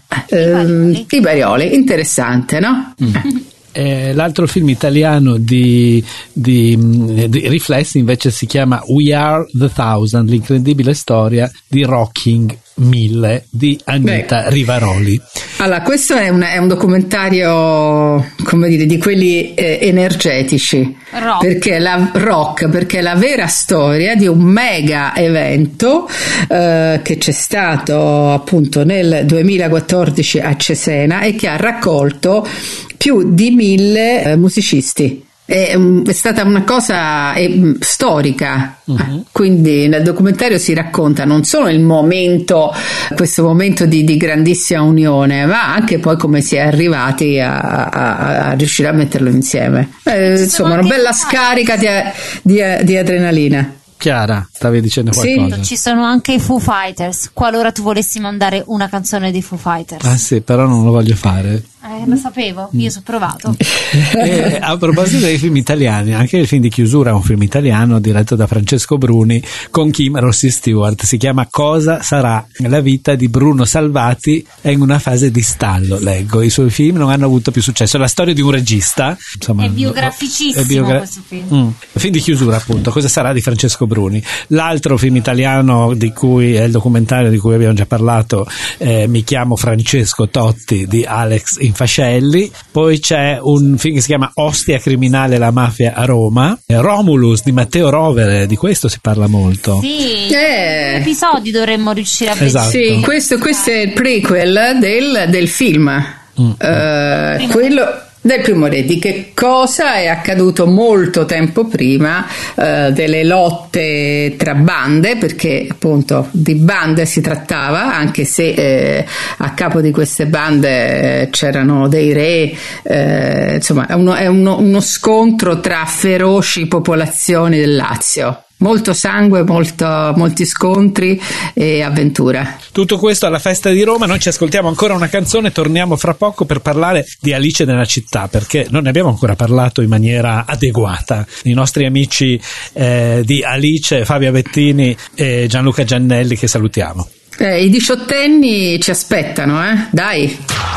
eh, I Barioli, interessante, no? Mm. Eh, l'altro film italiano di, di, di riflessi invece si chiama We Are the Thousand, l'incredibile storia di Rocking Mille di Anita Beh. Rivaroli. Allora, questo è un, è un documentario, come dire, di quelli eh, energetici, rock. Perché la rock, perché è la vera storia di un mega evento eh, che c'è stato appunto nel duemilaquattordici a Cesena e che ha raccolto più di mille eh, musicisti. È, è stata una cosa è, storica. Uh-huh. Quindi nel documentario si racconta non solo il momento, questo momento di, di grandissima unione, ma anche poi come si è arrivati a, a, a riuscire a metterlo insieme. Eh, insomma, una bella scarica di, di, di adrenalina. Chiara, stavi dicendo qualcosa? Sì, ci sono anche i Foo Fighters, qualora tu volessi mandare una canzone dei Foo Fighters. Ah sì, però non lo voglio fare. Eh, lo sapevo, io ci ho provato. E a proposito dei film italiani, anche il film di chiusura è un film italiano diretto da Francesco Bruni con Kim Rossi Stewart, si chiama Cosa sarà la vita di Bruno Salvati, è in una fase di stallo, leggo, i suoi film non hanno avuto più successo, è la storia di un regista, insomma, è biograficissimo è biogra- questo film. Mm. Film di chiusura appunto, Cosa sarà di Francesco Bruni. L'altro film italiano di cui è il documentario di cui abbiamo già parlato, eh, Mi chiamo Francesco Totti di Alex Fascelli. Poi c'è un film che si chiama Ostia criminale, la mafia a Roma, Romulus di Matteo Rovere, di questo si parla molto. Sì, eh. episodi dovremmo riuscire a vedere. Esatto. Sì, questo, questo è il prequel del, del film. Mm. Uh, quello del primo re, di che cosa è accaduto molto tempo prima, eh, delle lotte tra bande, perché appunto di bande si trattava, anche se eh, a capo di queste bande eh, c'erano dei re, eh, insomma è, uno, è uno, uno scontro tra feroci popolazioni del Lazio. Molto sangue, molto, molti scontri e avventura. Tutto questo alla Festa di Roma. Noi ci ascoltiamo ancora una canzone, torniamo fra poco per parlare di Alice nella città, perché non ne abbiamo ancora parlato in maniera adeguata. I nostri amici eh, di Alice, Fabio Bettini e Gianluca Giannelli, che salutiamo. Eh, I diciottenni ci aspettano, eh? Dai.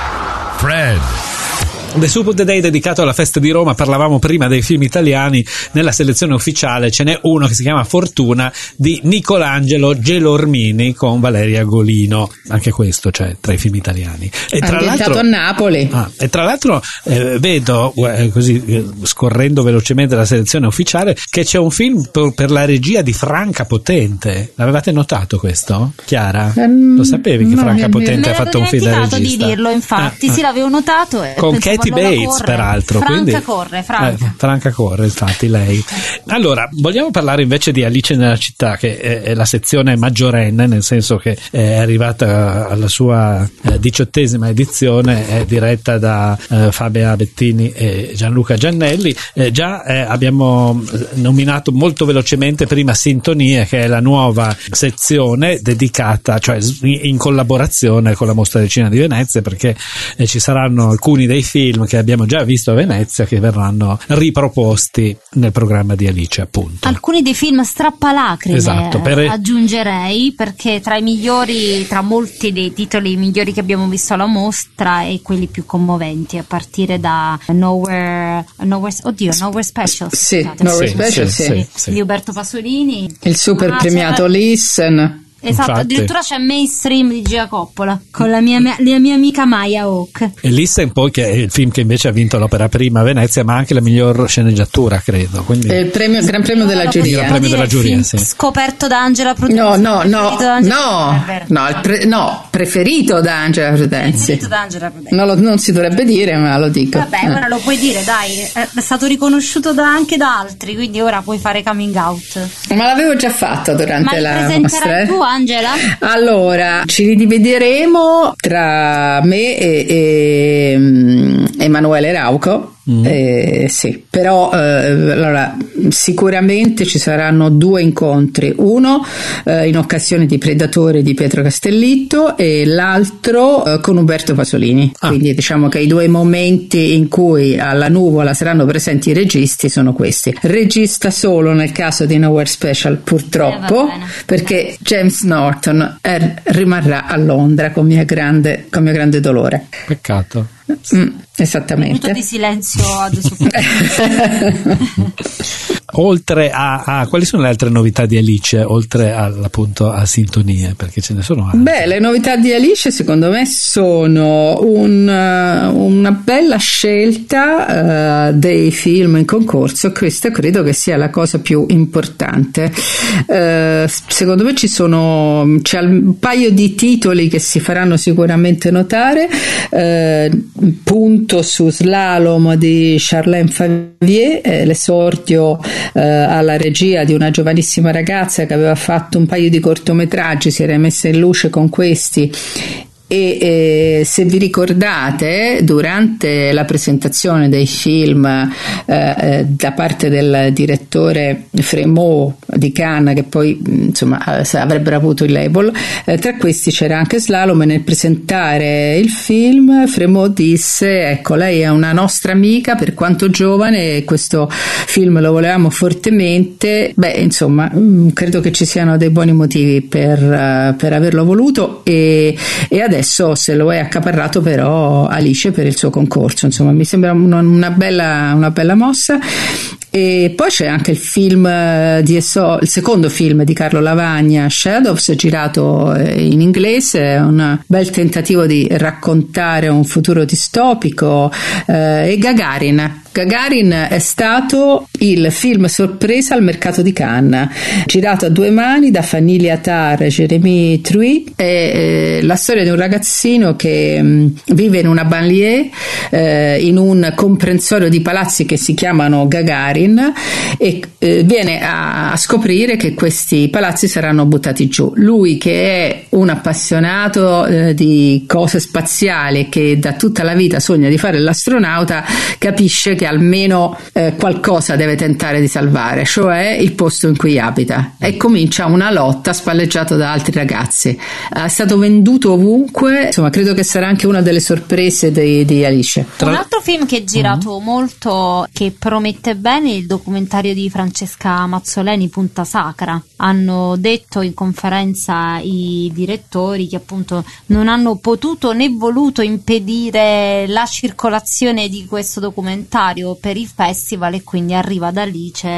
Fred. The Soup of the Day dedicato alla Festa di Roma. Parlavamo prima dei film italiani, nella selezione ufficiale ce n'è uno che si chiama Fortuna di Nicolangelo Gelormini con Valeria Golino, anche questo cioè tra i film italiani. E tra l'altro a Napoli. Ah, e tra l'altro eh, vedo eh, così eh, scorrendo velocemente la selezione ufficiale che c'è un film per, per la regia di Franca Potente. L'avevate notato questo? Chiara? Um, Lo sapevi che no, Franca mi, Potente mi, ha fatto un film da regista? di dirlo, infatti, ah, sì, ah. l'avevo notato e con pensavo, Katie allora Bates corre. peraltro. Franca quindi, corre, Franca. Eh, Franca corre, infatti lei. Allora, vogliamo parlare invece di Alice nella città, che è, è la sezione maggiorenne, nel senso che è arrivata alla sua eh, diciottesima edizione, è diretta da eh, Fabia Bettini e Gianluca Giannelli. Eh, già eh, abbiamo nominato molto velocemente prima Sintonie, che è la nuova sezione dedicata, cioè in collaborazione con la Mostra del Cinema di Venezia, perché eh, ci saranno alcuni dei film film che abbiamo già visto a Venezia che verranno riproposti nel programma di Alice, appunto. Alcuni dei film strappalacrime, esatto, per... aggiungerei, perché tra i migliori, tra molti dei titoli migliori che abbiamo visto alla mostra e quelli più commoventi, a partire da Nowhere, Nowhere oddio, Nowhere Special. Sì, Nowhere sì, Special, sì, sì, sì, sì. di Uberto Pasolini. Il super ah, premiato c'era... Listen. Esatto, Infatti. addirittura c'è Mainstream di Gia Coppola con la mia, la mia amica Maya Hawke. E Listen poi, che è il film che invece ha vinto l'opera prima a Venezia, ma anche la miglior sceneggiatura, credo. Quindi... È il premio, il Gran Premio della no, giuria. Il premio della giuria, sì. Scoperto da Angela Prudenzi. No, no, no, no, Preferito no, il pre- no, preferito da Angela Prudenzi. Preferito da Angela Prudenzi. Non, lo, non si dovrebbe dire, ma lo dico. Vabbè, eh. ora lo puoi dire, dai, è stato riconosciuto da, anche da altri, quindi ora puoi fare coming out. Ma l'avevo già fatto durante ma la presenterai mostra. Eh? tu, Angela? Allora, ci ridivideremo tra me e, e um, Emanuele Rauco. Mm. Eh, sì, però eh, allora, sicuramente ci saranno due incontri, uno eh, in occasione di Predatore di Pietro Castellitto e l'altro eh, con Uberto Pasolini. Ah. Quindi diciamo che i due momenti in cui alla Nuvola saranno presenti i registi sono questi. Regista solo nel caso di Nowhere Special, purtroppo, eh, perché James Norton è, rimarrà a Londra con mio grande, con mio grande dolore. Peccato. Mm, esattamente. Un minuto di silenzio adesso. Oltre a, a quali sono le altre novità di Alice, oltre al, appunto a Sintonie, perché ce ne sono altre? Beh, le novità di Alice secondo me sono un, una bella scelta uh, dei film in concorso. Questo credo che sia la cosa più importante. Uh, secondo me ci sono c'è un paio di titoli che si faranno sicuramente notare. Uh, punto su Slalom di Charlene Favier, eh, l'esordio eh, alla regia di una giovanissima ragazza che aveva fatto un paio di cortometraggi, si era messa in luce con questi. E eh, se vi ricordate, durante la presentazione dei film eh, da parte del direttore Frémaux di Cannes, che poi insomma avrebbero avuto il label, eh, tra questi c'era anche Slalom, e nel presentare il film Frémaux disse: ecco, lei è una nostra amica per quanto giovane e questo film lo volevamo fortemente. Beh, insomma, credo che ci siano dei buoni motivi per, uh, per averlo voluto, e, e adesso Adesso se lo è accaparrato però Alice per il suo concorso. Insomma, mi sembra una, una, bella, una bella mossa. E poi c'è anche il film di Esso, il secondo film di Carlo Lavagna, Shadows, girato in inglese, è un bel tentativo di raccontare un futuro distopico. Eh, e Gagarin Gagarin è stato il film sorpresa al mercato di Cannes, girato a due mani da Fanny Attar e Jérémy Truy. È eh, la storia di un ragazzino che mh, vive in una banlieue, eh, in un comprensorio di palazzi che si chiamano Gagarin, e eh, viene a, a scoprire che questi palazzi saranno buttati giù. Lui, che è un appassionato eh, di cose spaziali e che da tutta la vita sogna di fare l'astronauta, capisce che almeno eh, qualcosa deve tentare di salvare, cioè il posto in cui abita, e comincia una lotta spalleggiato da altri ragazzi. È stato venduto ovunque, insomma credo che sarà anche una delle sorprese di, di Alice. Un altro film che è girato mm-hmm. molto, che promette bene, il documentario di Francesca Mazzoleni, Punta Sacra. Hanno detto in conferenza i direttori che appunto non hanno potuto né voluto impedire la circolazione di questo documentario per il festival, e quindi arriva da Alice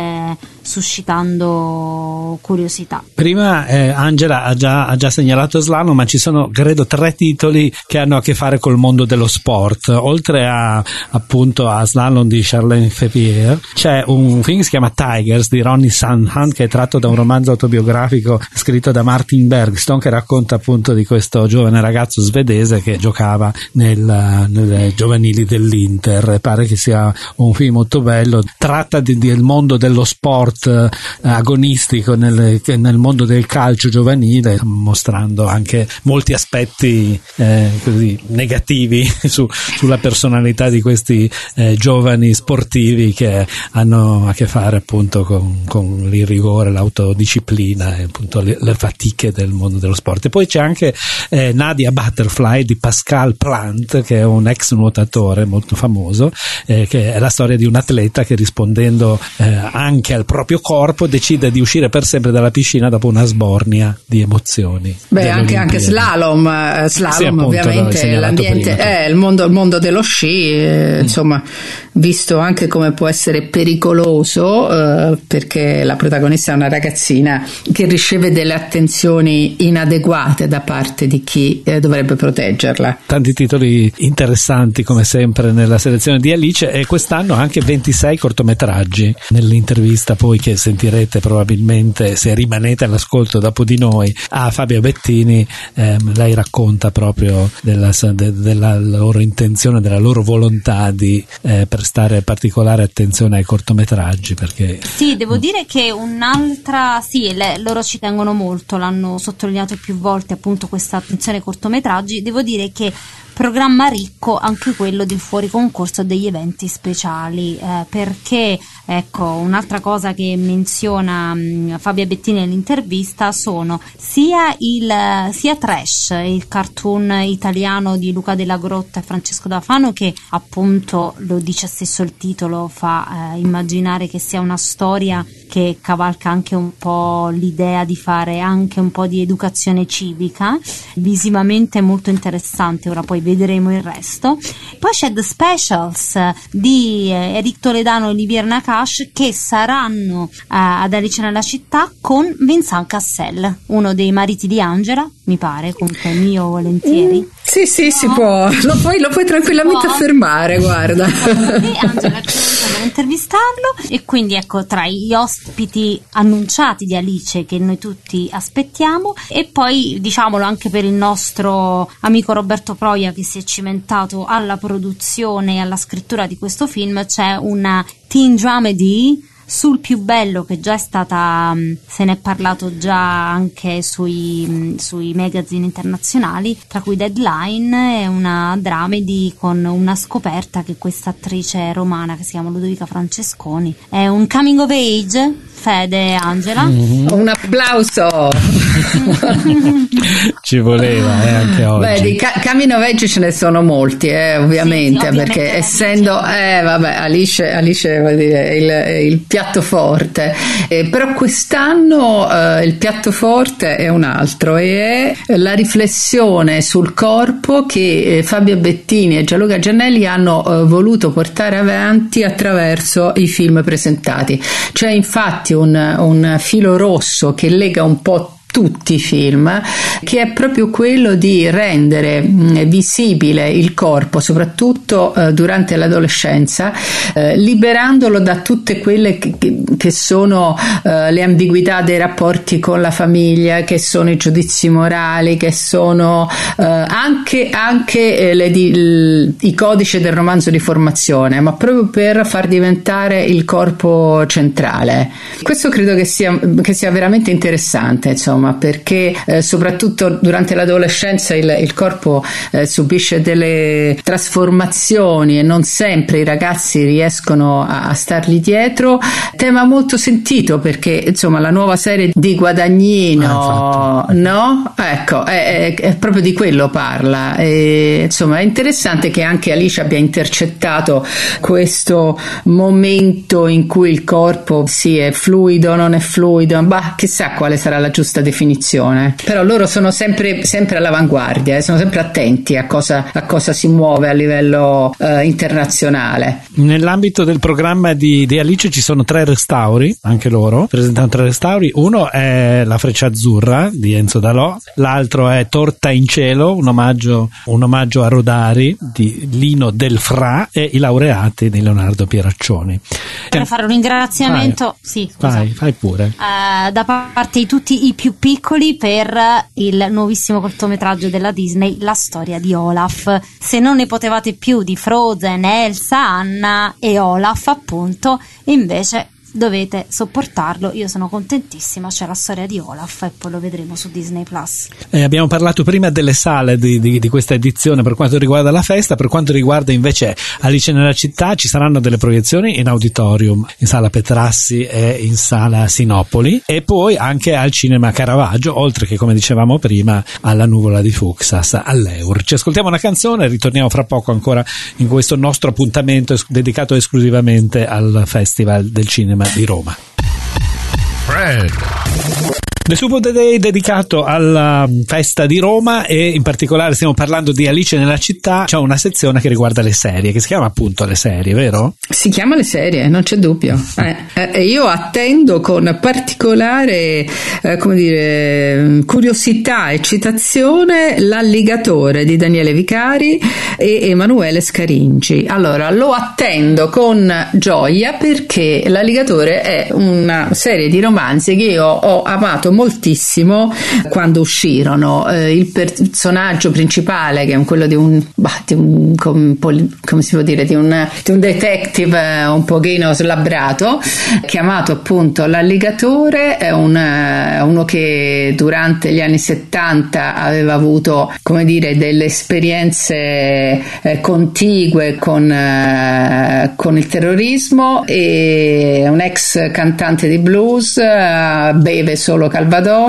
suscitando curiosità. Prima eh, Angela ha già, ha già segnalato Slalom, ma ci sono credo tre titoli che hanno a che fare col mondo dello sport. Oltre a appunto a Slalom di Charlene Favier, c'è un film che si chiama Tigers di Ronnie Sandhan, che è tratto da un romanzo autobiografico scritto da Martin Bergstrom, che racconta appunto di questo giovane ragazzo svedese che giocava nel, nelle giovanili dell'Inter. E pare che sia un film molto bello, tratta di, del mondo dello sport eh, agonistico nel, nel mondo del calcio giovanile, mostrando anche molti aspetti eh, così negativi su, sulla personalità di questi eh, giovani sportivi che hanno hanno a che fare appunto con, con il rigore, l'autodisciplina e appunto le, le fatiche del mondo dello sport. E poi c'è anche eh, Nadia Butterfly di Pascal Plant, che è un ex nuotatore molto famoso, eh, che è la storia di un atleta che, rispondendo eh, anche al proprio corpo, decide di uscire per sempre dalla piscina dopo una sbornia di emozioni. Beh, anche, anche slalom, eh, slalom sì, appunto, ovviamente l'ambiente è eh, il mondo, il mondo dello sci, eh, mm. insomma, visto anche come può essere pericoloso, eh, perché la protagonista è una ragazzina che riceve delle attenzioni inadeguate da parte di chi eh, dovrebbe proteggerla. Tanti titoli interessanti come sempre nella selezione di Alice, e quest'anno anche ventisei cortometraggi. Nell'intervista poi che sentirete probabilmente se rimanete all'ascolto dopo di noi a Fabia Bettini, ehm, lei racconta proprio della, de, della loro intenzione, della loro volontà di eh, prestare particolare attenzione ai cortometraggi, perché sì, devo dire che un'altra sì, le, loro ci tengono molto, l'hanno sottolineato più volte appunto questa attenzione ai cortometraggi. Devo dire che programma ricco anche quello del fuori concorso degli eventi speciali, eh, perché ecco, un'altra cosa che menziona mh, Fabia Bettini nell'intervista sono sia il sia Trash, il cartoon italiano di Luca Della Grotta e Francesco D'Afano, che appunto, lo dice stesso il titolo, fa eh, immaginare che sia una storia che cavalca anche un po' l'idea di fare anche un po' di educazione civica, visivamente molto interessante. Ora poi vedremo il resto. Poi c'è The Specials di eh, Eric Toledano e Olivier Nakache, che saranno eh, ad Alice nella città con Vincent Cassel, uno dei mariti di Angela, mi pare, comunque mio volentieri. Mm, sì, sì, no. si può, lo puoi, lo puoi tranquillamente può. affermare, guarda. E Angela per intervistarlo, e quindi ecco, tra gli ospiti annunciati di Alice che noi tutti aspettiamo. E poi, diciamolo anche per il nostro amico Roberto Proia, che si è cimentato alla produzione e alla scrittura di questo film, c'è una teen dramedy sul più bello, che già è stata, se ne è parlato già anche sui, sui magazine internazionali, tra cui Deadline. È una dramedy con una scoperta che questa attrice romana che si chiama Ludovica Francesconi è un coming of age. Fede, Angela, mm-hmm. un applauso. Ci voleva eh, anche oggi. Beh, di ca- coming of age ce ne sono molti, eh, ovviamente, sì, sì, ovviamente, perché essendo eh, vabbè, Alice, Alice vuol dire il, il piatto forte, eh, però quest'anno eh, il piatto forte è un altro, e è la riflessione sul corpo che eh, Fabia Bettini e Gianluca Giannelli hanno eh, voluto portare avanti attraverso i film presentati. C'è infatti un, un filo rosso che lega un po' tutti i film, che è proprio quello di rendere mh, visibile il corpo, soprattutto eh, durante l'adolescenza, eh, liberandolo da tutte quelle che, che sono eh, le ambiguità dei rapporti con la famiglia, che sono i giudizi morali, che sono eh, anche, anche eh, le, il, i codici del romanzo di formazione, ma proprio per far diventare il corpo centrale. Questo credo che sia, che sia veramente interessante, insomma, perché eh, soprattutto durante l'adolescenza il, il corpo eh, subisce delle trasformazioni e non sempre i ragazzi riescono a, a stargli dietro. Tema molto sentito, perché insomma la nuova serie di Guadagnino, ah, no? Ecco, è, è, è proprio di quello parla, e, insomma è interessante che anche Alice abbia intercettato questo momento in cui il corpo sì, è fluido, non è fluido, bah, chissà quale sarà la giusta definizione. Però loro sono sempre, sempre all'avanguardia, eh, sono sempre attenti a cosa, a cosa si muove a livello eh, internazionale. Nell'ambito del programma di, di Alice ci sono tre restauri, anche loro presentano tre restauri. Uno è La Freccia Azzurra di Enzo Dalò, l'altro è Torta in cielo, un omaggio, un omaggio a Rodari di Lino Del Fra, e I laureati di Leonardo Pieraccioni. Per fare un ringraziamento, vai, sì, scusa. Vai, fai pure. Uh, da parte di tutti i più piccoli per il nuovissimo cortometraggio della Disney, La storia di Olaf. Se non ne potevate più di Frozen, Elsa, Anna e Olaf, appunto, invece dovete sopportarlo. Io sono contentissima, c'è la storia di Olaf e poi lo vedremo su Disney Plus. Eh, abbiamo parlato prima delle sale di, di, di questa edizione per quanto riguarda la festa. Per quanto riguarda invece Alice nella città, ci saranno delle proiezioni in auditorium, in sala Petrassi e in sala Sinopoli, e poi anche al cinema Caravaggio, oltre che, come dicevamo prima, alla Nuvola di Fuxas all'Eur. Ci ascoltiamo una canzone e ritorniamo fra poco ancora in questo nostro appuntamento es- dedicato esclusivamente al Festival del Cinema di Roma. Fred. The Soup of the Day dedicato alla festa di Roma, e in particolare stiamo parlando di Alice nella città. C'è una sezione che riguarda le serie, che si chiama appunto Le Serie, vero? Si chiama Le Serie, non c'è dubbio. Eh, eh, io attendo con particolare eh, come dire, curiosità, eccitazione L'Alligatore di Daniele Vicari e Emanuele Scaringi. Allora, lo attendo con gioia perché L'Alligatore è una serie di romanzi che io ho amato moltissimo quando uscirono. Eh, il personaggio principale, che è quello di un, bah, di un com, come si può dire, di un, di un detective un pochino slabbrato, chiamato appunto L'Alligatore, è un, uno che durante gli anni settanta aveva avuto, come dire, delle esperienze eh, contigue con, eh, con il terrorismo, e un ex cantante di blues, eh, beve solo calvados,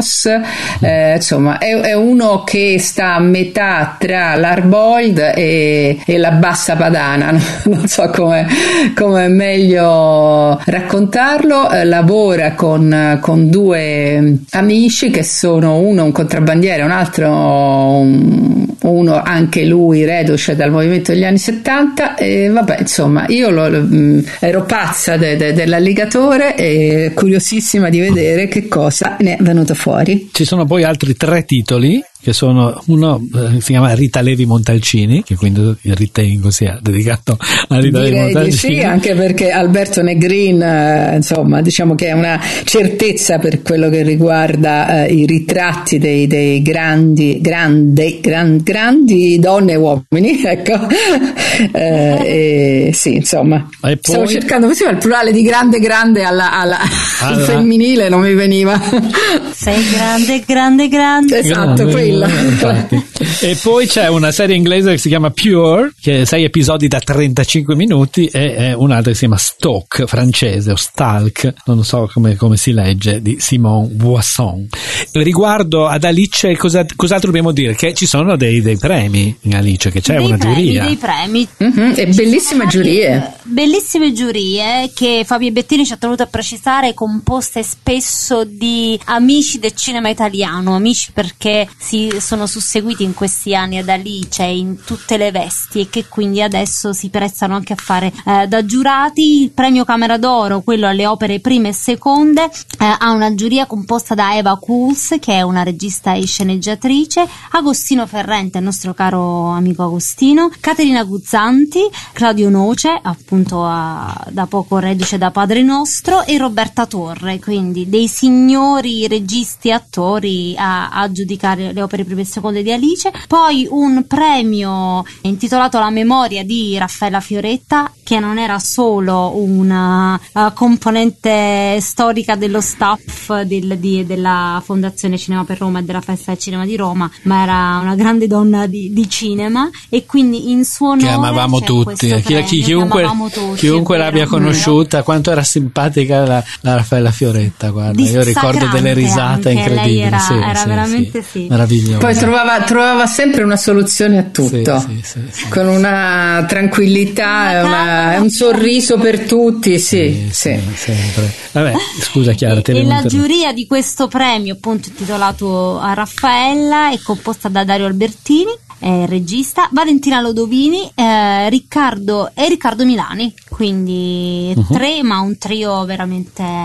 eh, insomma è, è uno che sta a metà tra l'hard-boiled e, e la bassa padana, non so come, come meglio raccontarlo. Eh, lavora con, con due amici che sono uno un contrabbandiere, un altro un, uno anche lui reduce dal movimento degli anni settanta, e vabbè, insomma io lo, lo, ero pazza de, de, dell'Alligatore e curiosissima di vedere che cosa ne è venuto fuori. Ci sono poi altri tre titoli, che sono uno eh, si chiama Rita Levi Montalcini, che quindi ritengo sia dedicato a Rita Levi Direi Montalcini. Di sì, anche perché Alberto Negrin, eh, insomma, diciamo che è una certezza per quello che riguarda eh, i ritratti dei, dei grandi grandi gran, grandi donne e uomini, ecco. eh, e, sì, insomma, e poi... stavo cercando così, ma il plurale di grande grande alla, alla, alla... al femminile non mi veniva. Sei grande grande grande, esatto, grande. quella. E poi c'è una serie inglese che si chiama Pure, che è sei episodi da trentacinque minuti, e è un'altra che si chiama Stalk, francese, o Stalk, non so come, come si legge, di Simon Boisson. Riguardo ad Alice, cosa, cos'altro dobbiamo dire? Che ci sono dei, dei premi in Alice, che c'è dei una premi, giuria. Dei premi. Mm-hmm, e bellissime giurie. Bellissime giurie che Fabio Bettini ci ha tenuto a precisare, composte spesso di amici del cinema italiano, amici perché si sono susseguiti in questi anni ad Alice in tutte le vesti, e che quindi adesso si prestano anche a fare eh, da giurati. Il premio Camera d'Oro, quello alle opere prime e seconde, eh, ha una giuria composta da Eva Kuls, che è una regista e sceneggiatrice, Agostino Ferrente, il nostro caro amico Agostino, Caterina Guzzanti, Claudio Noce, appunto a, da poco reduce da Padre Nostro, e Roberta Torre, quindi dei signori registi e attori a, a giudicare le opere prime e seconde di Alice. Poi un premio intitolato La memoria di Raffaella Fioretta, che non era solo una uh, componente storica dello staff del, di, della Fondazione Cinema per Roma e della Festa del Cinema di Roma, ma era una grande donna di, di cinema, e quindi in suo nome che amavamo tutti, chi, premio, chi, chiunque, amavamo tutti, chiunque vero, l'abbia conosciuta, quanto era simpatica la, la Raffaella Fioretta, guarda, io ricordo delle risate anche, incredibili. lei era, sì, era sì, veramente sì, sì. meraviglioso. Poi trovava, trovava sempre una soluzione a tutto, sì, sì, sì, sì. con una tranquillità e una, un sorriso per tutti, sì, sì, sì. Sempre. Vabbè, scusa Chiara, te e la giuria di questo premio, appunto intitolato a Raffaella, è composta da Dario Albertini, eh, regista, Valentina Lodovini, eh, Riccardo e Riccardo Milani, quindi uh-huh. tre, ma un trio veramente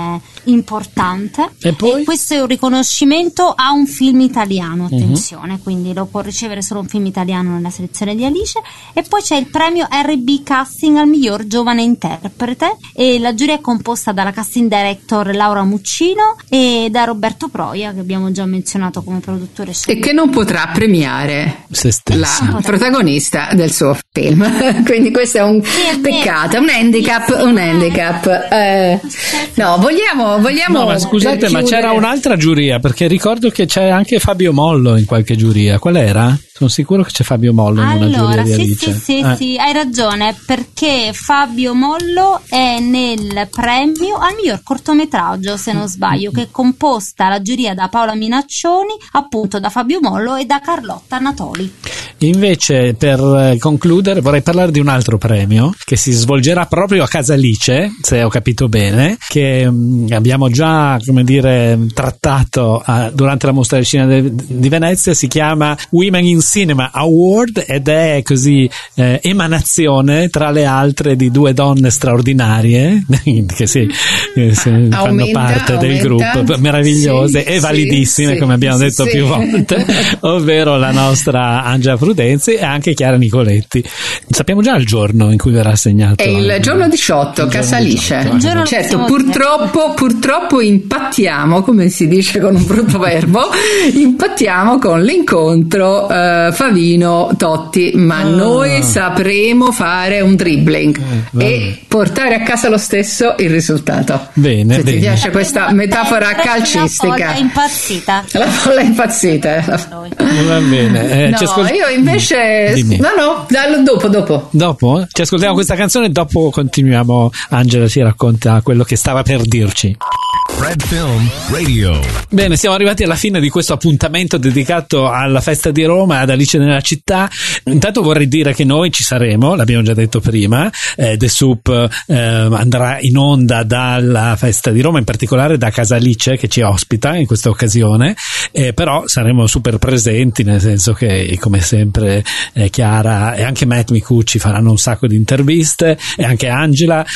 importante. E poi? E questo è un riconoscimento a un film italiano, attenzione, uh-huh. quindi lo può ricevere solo un film italiano nella selezione di Alice. E poi c'è il premio R B Casting al miglior giovane interprete, e la giuria è composta dalla casting director Laura Muccino e da Roberto Proia, che abbiamo già menzionato come produttore e che non potrà premiare se stessa, la protagonista del suo film. Quindi questo è un sì, peccato, un handicap, un handicap. Eh, no, vogliamo, vogliamo. No, ma scusate, ma c'era un'altra giuria, perché ricordo che c'è anche Fabio Mollo in qualche giuria. Qual era? Sono sicuro che c'è Fabio Mollo in una allora, giuria di sì, Alice. sì, sì, eh. sì, hai ragione, perché Fabio Mollo è nel premio al miglior cortometraggio, se non sbaglio, che è composta la giuria da Paola Minaccioni, appunto da Fabio Mollo e da Carlotta Natoli. Invece, per concludere, vorrei parlare di un altro premio che si svolgerà proprio a Casa Alice, se ho capito bene, che mh, abbiamo già, come dire, trattato uh, durante la mostra del cinema de- di Venezia. Si chiama Women in Cinema Award ed è così eh, emanazione, tra le altre, di due donne straordinarie che si, eh, si aumenta, fanno parte aumenta. del gruppo, meravigliose sì, e validissime, sì, come abbiamo sì, detto sì. più volte, ovvero la nostra Angela Prudenzi e anche Chiara Nicoletti. Sappiamo già il giorno in cui verrà assegnato. È il giorno diciotto, Casa Alice. Certo, purtroppo, purtroppo impattiamo, come si dice con un brutto verbo, impattiamo con l'incontro uh, Favino Totti, ma ah. noi sapremo fare un dribbling eh, e portare a casa lo stesso il risultato. Bene, se bene. ti piace questa metafora calcistica. La folla impazzita. La folla impazzita. Va bene. Eh, no, ascol- io invece Dimmi. no no da, dopo dopo dopo ci ascoltiamo questa canzone e dopo continuiamo. Angela ci racconta quello che stava per dirci. Fred Film Radio. Bene, siamo arrivati alla fine di questo appuntamento dedicato alla festa di Roma, ad Alice nella città. Intanto vorrei dire che noi ci saremo, l'abbiamo già detto prima, eh, The Soup eh, andrà in onda dalla festa di Roma, in particolare da Casa Alice che ci ospita in questa occasione, eh, però saremo super presenti, nel senso che come sempre eh, Chiara e anche Matt Micucci faranno un sacco di interviste, e anche Angela,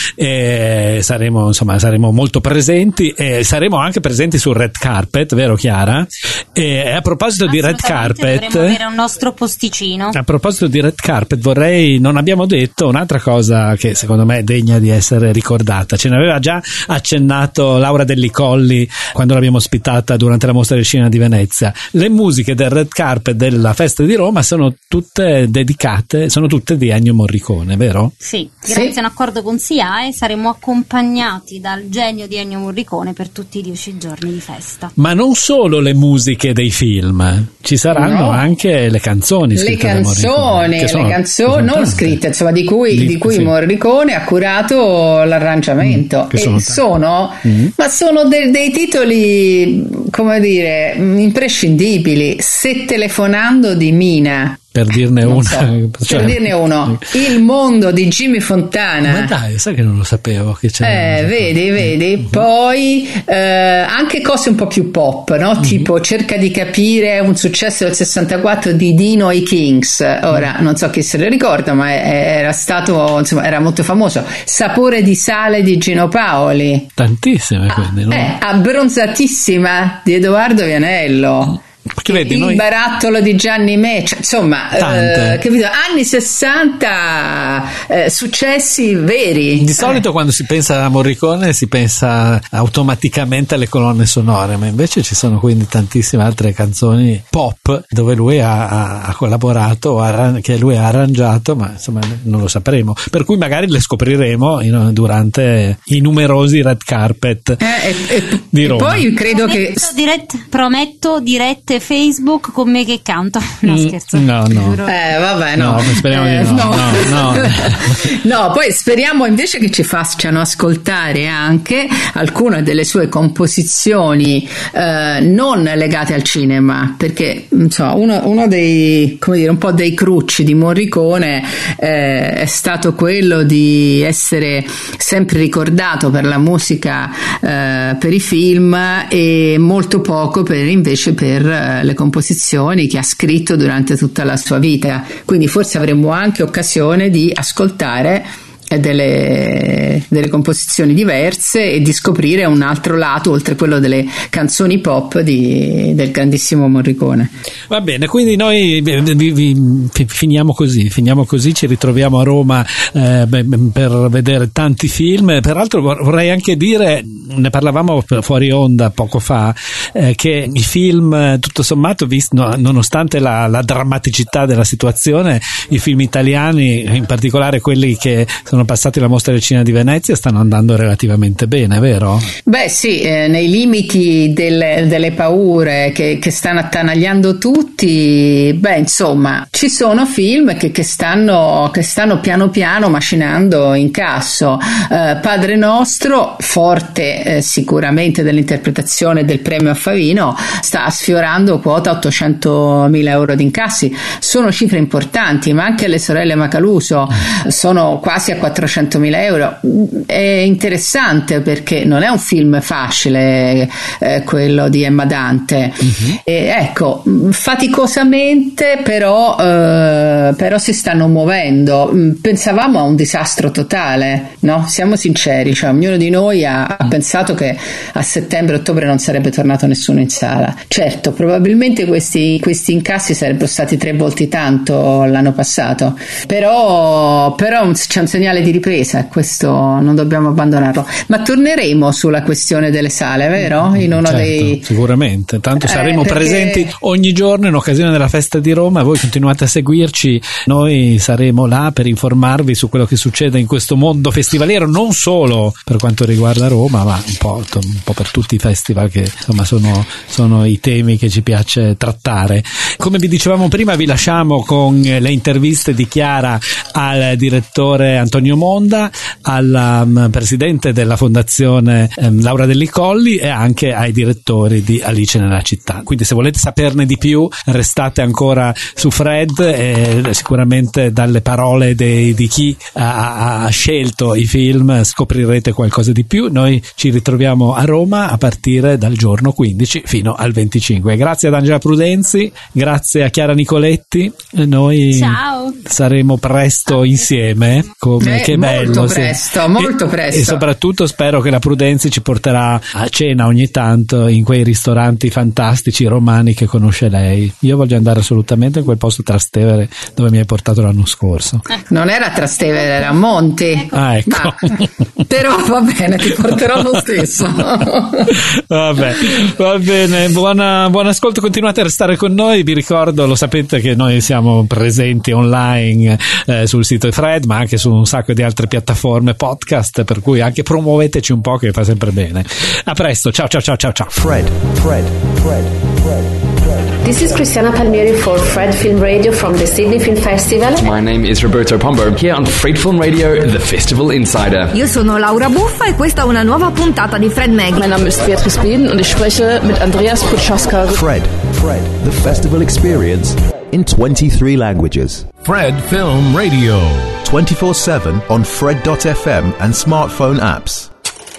e saremo, insomma, saremo molto presenti. E saremo anche presenti sul red carpet, vero Chiara? E a proposito di red carpet, dovremmo avere un nostro posticino. A proposito di red carpet, vorrei, non abbiamo detto un'altra cosa che secondo me è degna di essere ricordata. Ce ne aveva già accennato Laura Delli Colli quando l'abbiamo ospitata durante la mostra del cinema di Venezia. Le musiche del red carpet della festa di Roma sono tutte dedicate, sono tutte di Ennio Morricone, vero? Sì, grazie sì. a un accordo con S I A E saremo accompagnati dal genio di Ennio Morricone per tutti i dieci giorni di festa. Ma non solo le musiche dei film, ci saranno no. anche le canzoni scritte le canzoni, da le canzoni non scritte, insomma, di cui, di, di cui sì. Morricone ha curato l'arrangiamento. Mm, e sono, sono mm. ma sono de- dei titoli, come dire, imprescindibili. Se telefonando di Mina, per dirne non una, so, cioè, per dirne uno, Il mondo di Jimmy Fontana. Ma dai, sai che non lo sapevo che c'era. Eh, vedi, vedi. Mm-hmm. Poi eh, anche cose un po' più pop, no? Mm-hmm. Tipo Cerca di capire, un successo del sessantaquattro di Dino e i Kings. Ora mm-hmm. non so chi se lo ricorda, ma era stato, insomma, era molto famoso. Sapore di sale di Gino Paoli. Tantissime, quindi, no? Eh, Abbronzatissima di Edoardo Vianello. Perché vedi, il noi... barattolo di Gianni Meccia, insomma, eh, capito? Anni sessanta, eh, successi veri. Di solito eh. quando si pensa a Morricone si pensa automaticamente alle colonne sonore, ma invece ci sono quindi tantissime altre canzoni pop dove lui ha, ha, ha collaborato, arran- che lui ha arrangiato, ma insomma non lo sapremo, per cui magari le scopriremo in, durante i numerosi red carpet eh, e, e, di Roma. E poi credo prometto che dirette, prometto dirette Facebook con me che canto. No, scherzo. No, no. Eh, vabbè, no. no speriamo eh, di no. No. No, no. no, poi speriamo invece che ci facciano ascoltare anche alcune delle sue composizioni eh, non legate al cinema, perché insomma, uno, uno dei, come dire, un po' dei crucci di Morricone eh, è stato quello di essere sempre ricordato per la musica eh, per i film e molto poco per invece per le composizioni che ha scritto durante tutta la sua vita, quindi forse avremo anche occasione di ascoltare e delle, delle composizioni diverse e di scoprire un altro lato oltre quello delle canzoni pop di, del grandissimo Morricone. Va bene, quindi noi vi, vi, vi, finiamo così, finiamo così, ci ritroviamo a Roma eh, per vedere tanti film. Peraltro vorrei anche dire, ne parlavamo fuori onda poco fa, eh, che i film tutto sommato, visto, no, nonostante la, la drammaticità della situazione, i film italiani, in particolare quelli che sono passati alla Mostra del Cinema di Venezia, stanno andando relativamente bene, vero? Beh sì, eh, nei limiti delle, delle paure che, che stanno attanagliando tutti, beh insomma ci sono film che, che, stanno, che stanno piano piano macinando incasso. eh, Padre Nostro, forte eh, sicuramente dell'interpretazione del premio a Favino, sta sfiorando quota ottocentomila euro di incassi. Sono cifre importanti, ma anche Le sorelle Macaluso sono quasi a quattrocentomila euro. È interessante perché non è un film facile, eh, quello di Emma Dante. Uh-huh. E ecco, faticosamente però, eh, però si stanno muovendo. Pensavamo a un disastro totale, no? Siamo sinceri, cioè ognuno di noi ha, ha pensato che a settembre-ottobre non sarebbe tornato nessuno in sala. Certo, probabilmente questi, questi incassi sarebbero stati tre volte tanto l'anno passato, però, però c'è un segnale di ripresa, questo non dobbiamo abbandonarlo. Ma torneremo sulla questione delle sale, vero? In uno certo, dei... sicuramente, tanto saremo eh, perché... presenti ogni giorno in occasione della festa di Roma. Voi continuate a seguirci, noi saremo là per informarvi su quello che succede in questo mondo festivaliero, non solo per quanto riguarda Roma, ma un po', un po' per tutti i festival che insomma sono, sono i temi che ci piace trattare. Come vi dicevamo prima, vi lasciamo con le interviste di Chiara al direttore Antonio Monda, al um, presidente della fondazione um, Laura Delli Colli e anche ai direttori di Alice nella città. Quindi se volete saperne di più restate ancora su Fred, e sicuramente dalle parole dei, di chi ha, ha scelto i film scoprirete qualcosa di più. Noi ci ritroviamo a Roma a partire dal giorno quindici fino al venticinque. Grazie ad Angela Prudenzi, grazie a Chiara Nicoletti, noi Ciao. saremo presto insieme, come eh, che bello, molto presto, sì. molto e, presto e soprattutto spero che la Prudenzi ci porterà a cena ogni tanto in quei ristoranti fantastici romani che conosce lei. Io voglio andare assolutamente in quel posto Trastevere dove mi hai portato l'anno scorso. Non era Trastevere, era Monti. Ah, ecco. Ma, però va bene, ti porterò lo stesso. Vabbè, va bene, buona, buon ascolto, continuate a restare con noi. Vi ricordo, lo sapete, che noi siamo presenti online eh, sul sito Fred, ma anche su un sacco di altre piattaforme podcast, per cui anche promuoveteci un po', che fa sempre bene. A presto, ciao ciao ciao ciao ciao. Fred, Fred, Fred, Fred. This is Cristiana Palmieri for Fred Film Radio from the Sydney Film Festival. My name is Roberto Pombo, here on Fred Film Radio, the Festival Insider. Io sono Laura Buffa e questa è una nuova puntata di Fred Mag. Mein Name ist Beatrice Beden und ich spreche mit Andreas Putschaska. Fred, Fred, the festival experience in twenty-three languages. Fred Film Radio. twenty-four seven on Fred dot f m and smartphone apps.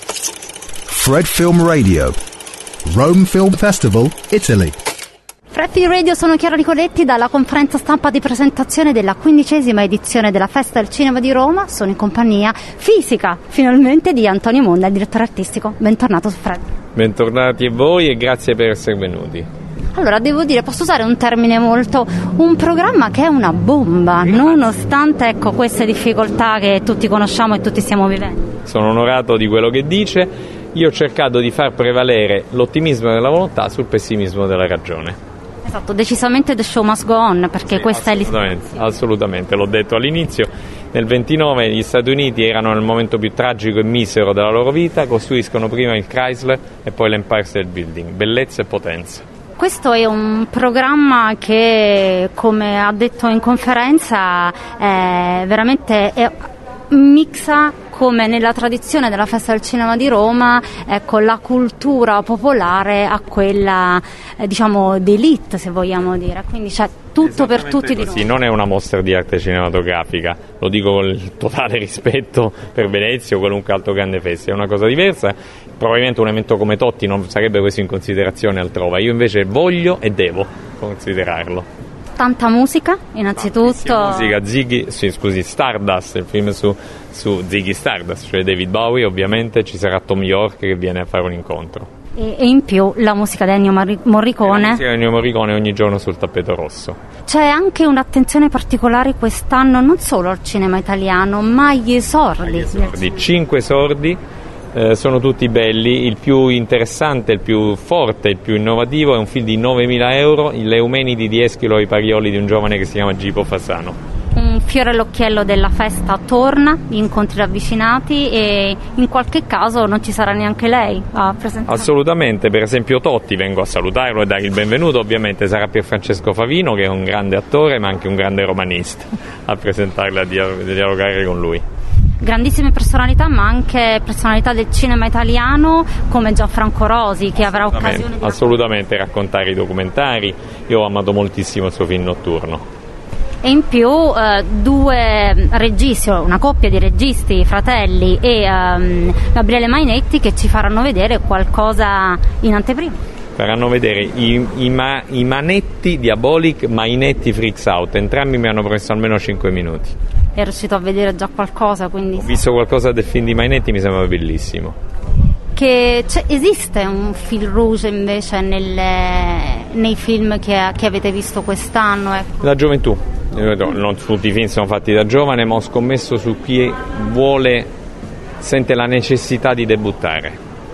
Fred Film Radio. Rome Film Festival, Italy. Fred Film Radio, sono Chiara Nicoletti dalla conferenza stampa di presentazione della quindicesima edizione della Festa del Cinema di Roma. Sono in compagnia fisica, finalmente, di Antonio Monda, il direttore artistico. Bentornato su Fred. Bentornati a voi e grazie per essere venuti. Allora, devo dire, posso usare un termine molto... un programma che è una bomba, nonostante, ecco, queste difficoltà che tutti conosciamo e tutti stiamo vivendo. Sono onorato di quello che dice. Io ho cercato di far prevalere l'ottimismo della volontà sul pessimismo della ragione. Esatto, decisamente the show must go on, perché sì, questa assolutamente, è l'is- assolutamente, l'ho detto all'inizio. Nel ventinove gli Stati Uniti erano nel momento più tragico e misero della loro vita, costruiscono prima il Chrysler e poi l'Empire State Building, bellezza e potenza. Questo è un programma che, come ha detto in conferenza, è veramente è, mixa, come nella tradizione della Festa del Cinema di Roma, ecco, la cultura popolare a quella, eh, diciamo, d'élite, se vogliamo dire. Quindi c'è tutto per tutti di noi. Sì, non è una mostra di arte cinematografica, lo dico con il totale rispetto per Venezia o qualunque altro grande festival, è una cosa diversa. Probabilmente un evento come Totti non sarebbe preso in considerazione altrove, io invece voglio e devo considerarlo. tanta musica, innanzitutto. Musica, Ziggy, sì, scusi, Stardust, il film su, su Ziggy Stardust, cioè David Bowie, ovviamente ci sarà Tom York che viene a fare un incontro. E, e in più la musica di Ennio Morricone. La musica di Ennio Morricone ogni giorno sul tappeto rosso. C'è anche un'attenzione particolare quest'anno non solo al cinema italiano, ma agli esordi. Agli esordi. Cinque esordi, eh, sono tutti belli. Il più interessante, il più forte, il più innovativo è un film di novemila euro, Le Eumenidi di Eschilo ai Parioli, di un giovane che si chiama Gipo Fasano. Un fiore all'occhiello della festa torna, gli incontri ravvicinati, e in qualche caso non ci sarà neanche lei a presentare. Assolutamente, per esempio Totti, vengo a salutarlo e dare il benvenuto, ovviamente sarà Pierfrancesco Favino, che è un grande attore ma anche un grande romanista, a presentarla e a dialogare con lui. Grandissime personalità, ma anche personalità del cinema italiano come Gianfranco Rosi, che avrà occasione di assolutamente raccontare i documentari. Io ho amato moltissimo il suo film Notturno. E in più eh, due registi, una coppia di registi, fratelli, e um, Gabriele Mainetti, che ci faranno vedere qualcosa in anteprima. Faranno vedere i, i, ma, i manetti Diabolic, Mainetti Freaks Out. Entrambi mi hanno preso almeno cinque minuti. È riuscito a vedere già qualcosa, quindi... Ho visto qualcosa del film di Mainetti, mi sembra bellissimo. Che esiste un fil rouge invece nelle, nei film che, che avete visto quest'anno? Ecco. La gioventù. Non tutti i film sono fatti da giovane, ma ho scommesso su chi vuole, sente la necessità di debuttare.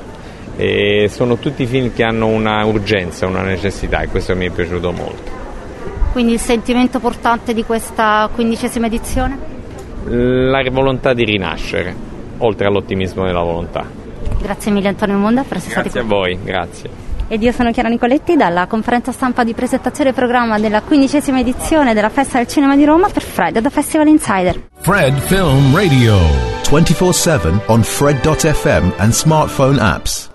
E sono tutti film che hanno una urgenza, una necessità, e questo mi è piaciuto molto. Quindi il sentimento portante di questa quindicesima edizione? La volontà di rinascere, oltre all'ottimismo della volontà. Grazie mille Antonio Monda per essere stato qui. Grazie a voi, grazie. Ed io sono Chiara Nicoletti dalla conferenza stampa di presentazione del programma della quindicesima edizione della Festa del Cinema di Roma per Fred da Festival Insider. Fred Film Radio twenty-four seven on Fred dot F M and smartphone apps.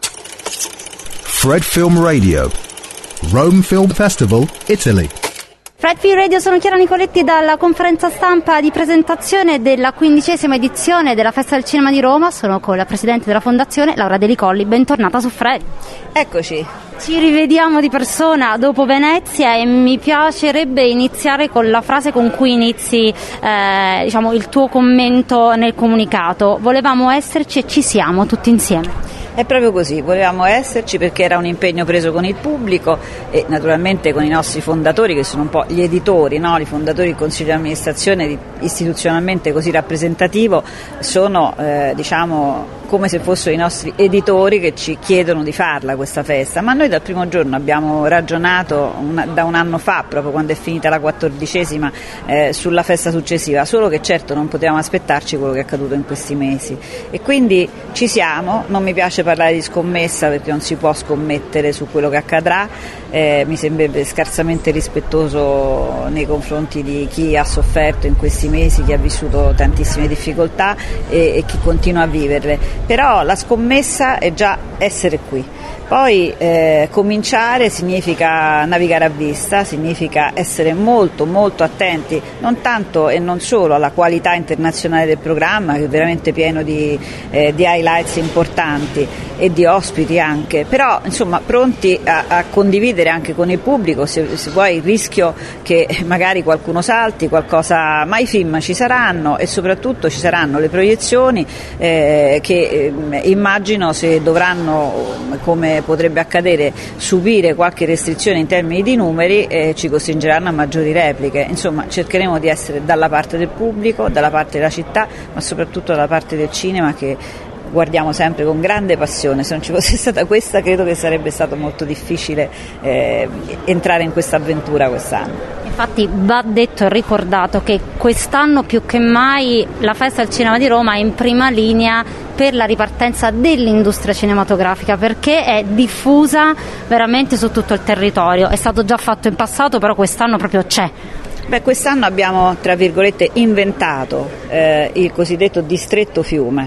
Fred Film Radio, Rome Film Festival, Italy. Fred Film Radio, sono Chiara Nicoletti dalla conferenza stampa di presentazione della quindicesima edizione della Festa del Cinema di Roma. Sono con la presidente della fondazione, Laura Deli Colli. Bentornata su Fred. Eccoci. Ci rivediamo di persona dopo Venezia e mi piacerebbe iniziare con la frase con cui inizi eh, diciamo, il tuo commento nel comunicato. Volevamo esserci e ci siamo tutti insieme. È proprio così, volevamo esserci perché era un impegno preso con il pubblico e naturalmente con i nostri fondatori, che sono un po' gli editori, no? I fondatori del Consiglio di amministrazione istituzionalmente così rappresentativo sono eh, diciamo come se fossero i nostri editori che ci chiedono di farla questa festa, ma noi dal primo giorno abbiamo ragionato una, da un anno fa, proprio quando è finita la quattordicesima, eh, sulla festa successiva, solo che certo non potevamo aspettarci quello che è accaduto in questi mesi e quindi ci siamo. Non mi piace parlare di scommessa perché non si può scommettere su quello che accadrà, eh, mi sembrerebbe scarsamente rispettoso nei confronti di chi ha sofferto in questi mesi, chi ha vissuto tantissime difficoltà e, e chi continua a viverle. Però la scommessa è già essere qui. Poi eh, cominciare significa navigare a vista, significa essere molto molto attenti, non tanto e non solo alla qualità internazionale del programma, che è veramente pieno di, eh, di highlights importanti e di ospiti anche, però insomma pronti a, a condividere anche con il pubblico, se, se vuoi, il rischio che magari qualcuno salti, qualcosa, ma i film ci saranno e soprattutto ci saranno le proiezioni eh, che eh, immagino, se dovranno, come potrebbe accadere, subire qualche restrizione in termini di numeri, eh, ci costringeranno a maggiori repliche. Insomma, cercheremo di essere dalla parte del pubblico, dalla parte della città, ma soprattutto dalla parte del cinema, che guardiamo sempre con grande passione. Se non ci fosse stata questa, credo che sarebbe stato molto difficile eh, entrare in questa avventura quest'anno. Infatti va detto e ricordato che quest'anno più che mai la Festa del Cinema di Roma è in prima linea per la ripartenza dell'industria cinematografica, perché è diffusa veramente su tutto il territorio. È stato già fatto in passato, però quest'anno proprio c'è. Beh, quest'anno abbiamo, tra virgolette, inventato eh, il cosiddetto distretto fiume,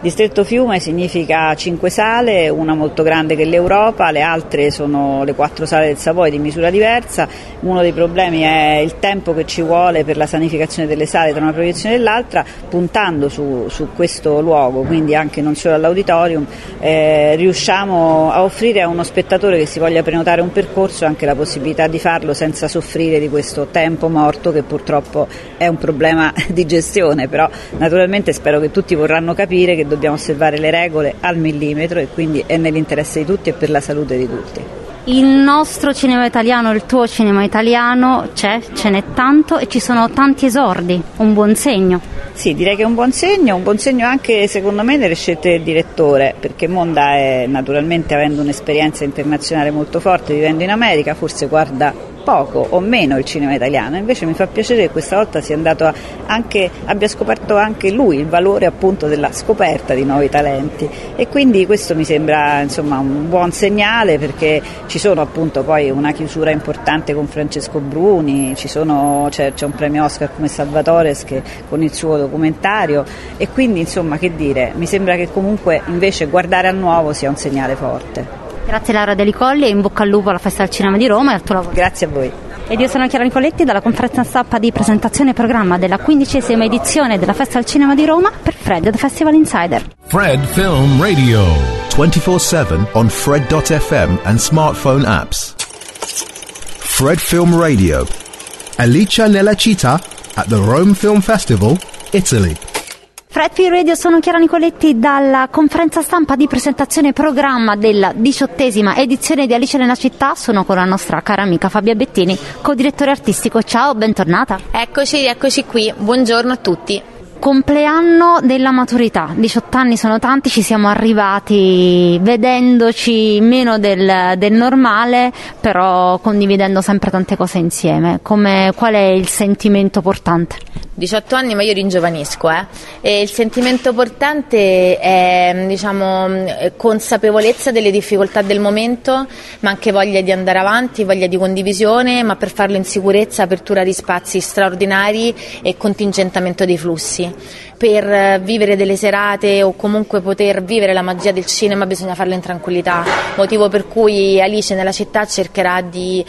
Distretto Fiume significa cinque sale, una molto grande che è l'Europa, le altre sono le quattro sale del Savoy di misura diversa. Uno dei problemi è il tempo che ci vuole per la sanificazione delle sale tra una proiezione e l'altra. Puntando su, su questo luogo, quindi anche non solo all'auditorium, eh, riusciamo a offrire a uno spettatore che si voglia prenotare un percorso anche la possibilità di farlo senza soffrire di questo tempo morto, che purtroppo è un problema di gestione, però naturalmente spero che tutti vorranno capire che dobbiamo osservare le regole al millimetro e quindi è nell'interesse di tutti e per la salute di tutti. Il nostro cinema italiano, il tuo cinema italiano c'è, ce n'è tanto e ci sono tanti esordi, un buon segno. Sì, direi che è un buon segno, un buon segno anche secondo me nelle scelte del direttore, perché Monda è naturalmente, avendo un'esperienza internazionale molto forte, vivendo in America, forse guarda poco o meno il cinema italiano, invece mi fa piacere che questa volta sia andato a anche, abbia scoperto anche lui il valore appunto della scoperta di nuovi talenti, e quindi questo mi sembra insomma un buon segnale, perché ci sono appunto poi una chiusura importante con Francesco Bruni, ci sono, c'è, c'è un premio Oscar come Salvatores che, con il suo documentario, e quindi insomma che dire, mi sembra che comunque invece guardare a nuovo sia un segnale forte. Grazie Laura Deli Colli e in bocca al lupo alla Festa del Cinema di Roma e al tuo lavoro. Grazie a voi. Ed io sono Chiara Nicoletti dalla conferenza stampa di presentazione e programma della quindicesima edizione della Festa del Cinema di Roma per Fred The Festival Insider. Fred Film Radio twenty-four seven on Fred dot F M and smartphone apps. Fred Film Radio. Alicia nella città at the Rome Film Festival, Italy. Fred Film Radio, sono Chiara Nicoletti dalla conferenza stampa di presentazione e programma della diciottesima edizione di Alice nella città. Sono con la nostra cara amica Fabia Bettini, co-direttore artistico. Ciao, bentornata. Eccoci, eccoci qui, buongiorno a tutti. Compleanno della maturità, diciotto anni sono tanti, ci siamo arrivati vedendoci meno del, del normale, però condividendo sempre tante cose insieme. Come, qual è il sentimento portante? diciotto anni, ma io ringiovanisco, eh. E il sentimento portante è, diciamo, consapevolezza delle difficoltà del momento, ma anche voglia di andare avanti, voglia di condivisione, ma per farlo in sicurezza, apertura di spazi straordinari e contingentamento dei flussi. Per vivere delle serate o comunque poter vivere la magia del cinema bisogna farlo in tranquillità, motivo per cui Alice nella città cercherà di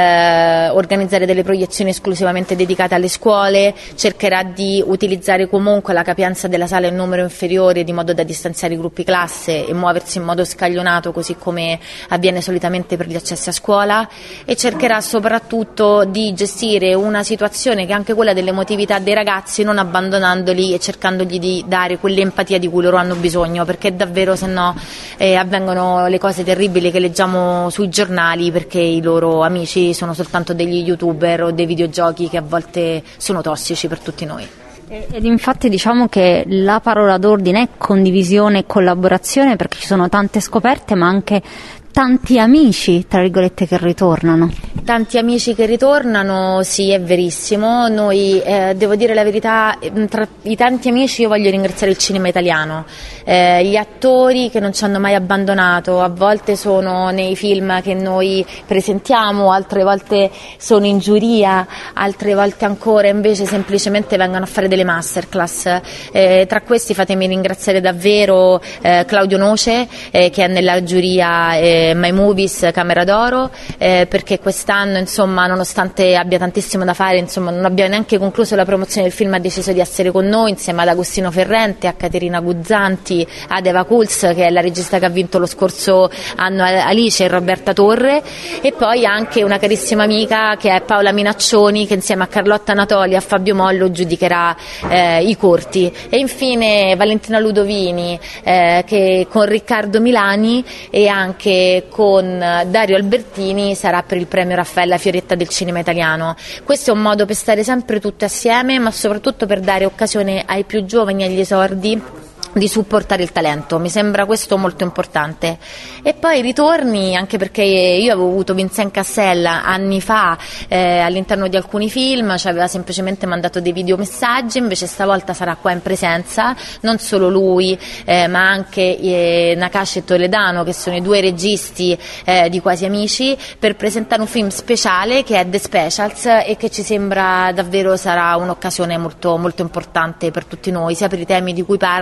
eh, organizzare delle proiezioni esclusivamente dedicate alle scuole, cercherà di utilizzare comunque la capienza della sala in numero inferiore di modo da distanziare i gruppi classe e muoversi in modo scaglionato, così come avviene solitamente per gli accessi a scuola, e cercherà soprattutto di gestire una situazione che è anche quella dell'emotività dei ragazzi, non abbandonandoli e cercandogli di dare quell'empatia di cui loro hanno bisogno, perché davvero se no eh, avvengono le cose terribili che leggiamo sui giornali, perché i loro amici sono soltanto degli youtuber o dei videogiochi che a volte sono tossici per tutti noi. Ed infatti diciamo che la parola d'ordine è condivisione e collaborazione, perché ci sono tante scoperte ma anche tanti amici, tra virgolette, che ritornano. Tanti amici che ritornano, sì, è verissimo. Noi, eh, devo dire la verità, tra i tanti amici io voglio ringraziare il cinema italiano, eh, gli attori che non ci hanno mai abbandonato, a volte sono nei film che noi presentiamo, altre volte sono in giuria, altre volte ancora invece semplicemente vengono a fare delle masterclass. Eh, tra questi fatemi ringraziare davvero eh, Claudio Noce, eh, che è nella giuria eh, My Movies Camera d'Oro, eh, perché quest'anno insomma, nonostante abbia tantissimo da fare, insomma non abbiamo neanche concluso la promozione del film, ha deciso di essere con noi insieme ad Agostino Ferrente, a Caterina Guzzanti, ad Eva Kulz, che è la regista che ha vinto lo scorso anno Alice, e Roberta Torre, e poi anche una carissima amica che è Paola Minaccioni, che insieme a Carlotta Natoli e a Fabio Mollo giudicherà eh, i corti, e infine Valentina Ludovini eh, che con Riccardo Milani e anche con Dario Albertini sarà per il premio Raffaella Fioretta del cinema italiano. Questo è un modo per stare sempre tutti assieme, ma soprattutto per dare occasione ai più giovani e agli esordi di supportare il talento, mi sembra questo molto importante. E poi ritorni, anche perché io avevo avuto Vincent Cassella anni fa eh, all'interno di alcuni film, ci aveva semplicemente mandato dei videomessaggi, invece stavolta sarà qua in presenza, non solo lui eh, ma anche eh, Nakash e Toledano, che sono i due registi eh, di Quasi Amici, per presentare un film speciale che è The Specials e che ci sembra davvero sarà un'occasione molto, molto importante per tutti noi, sia per i temi di cui parla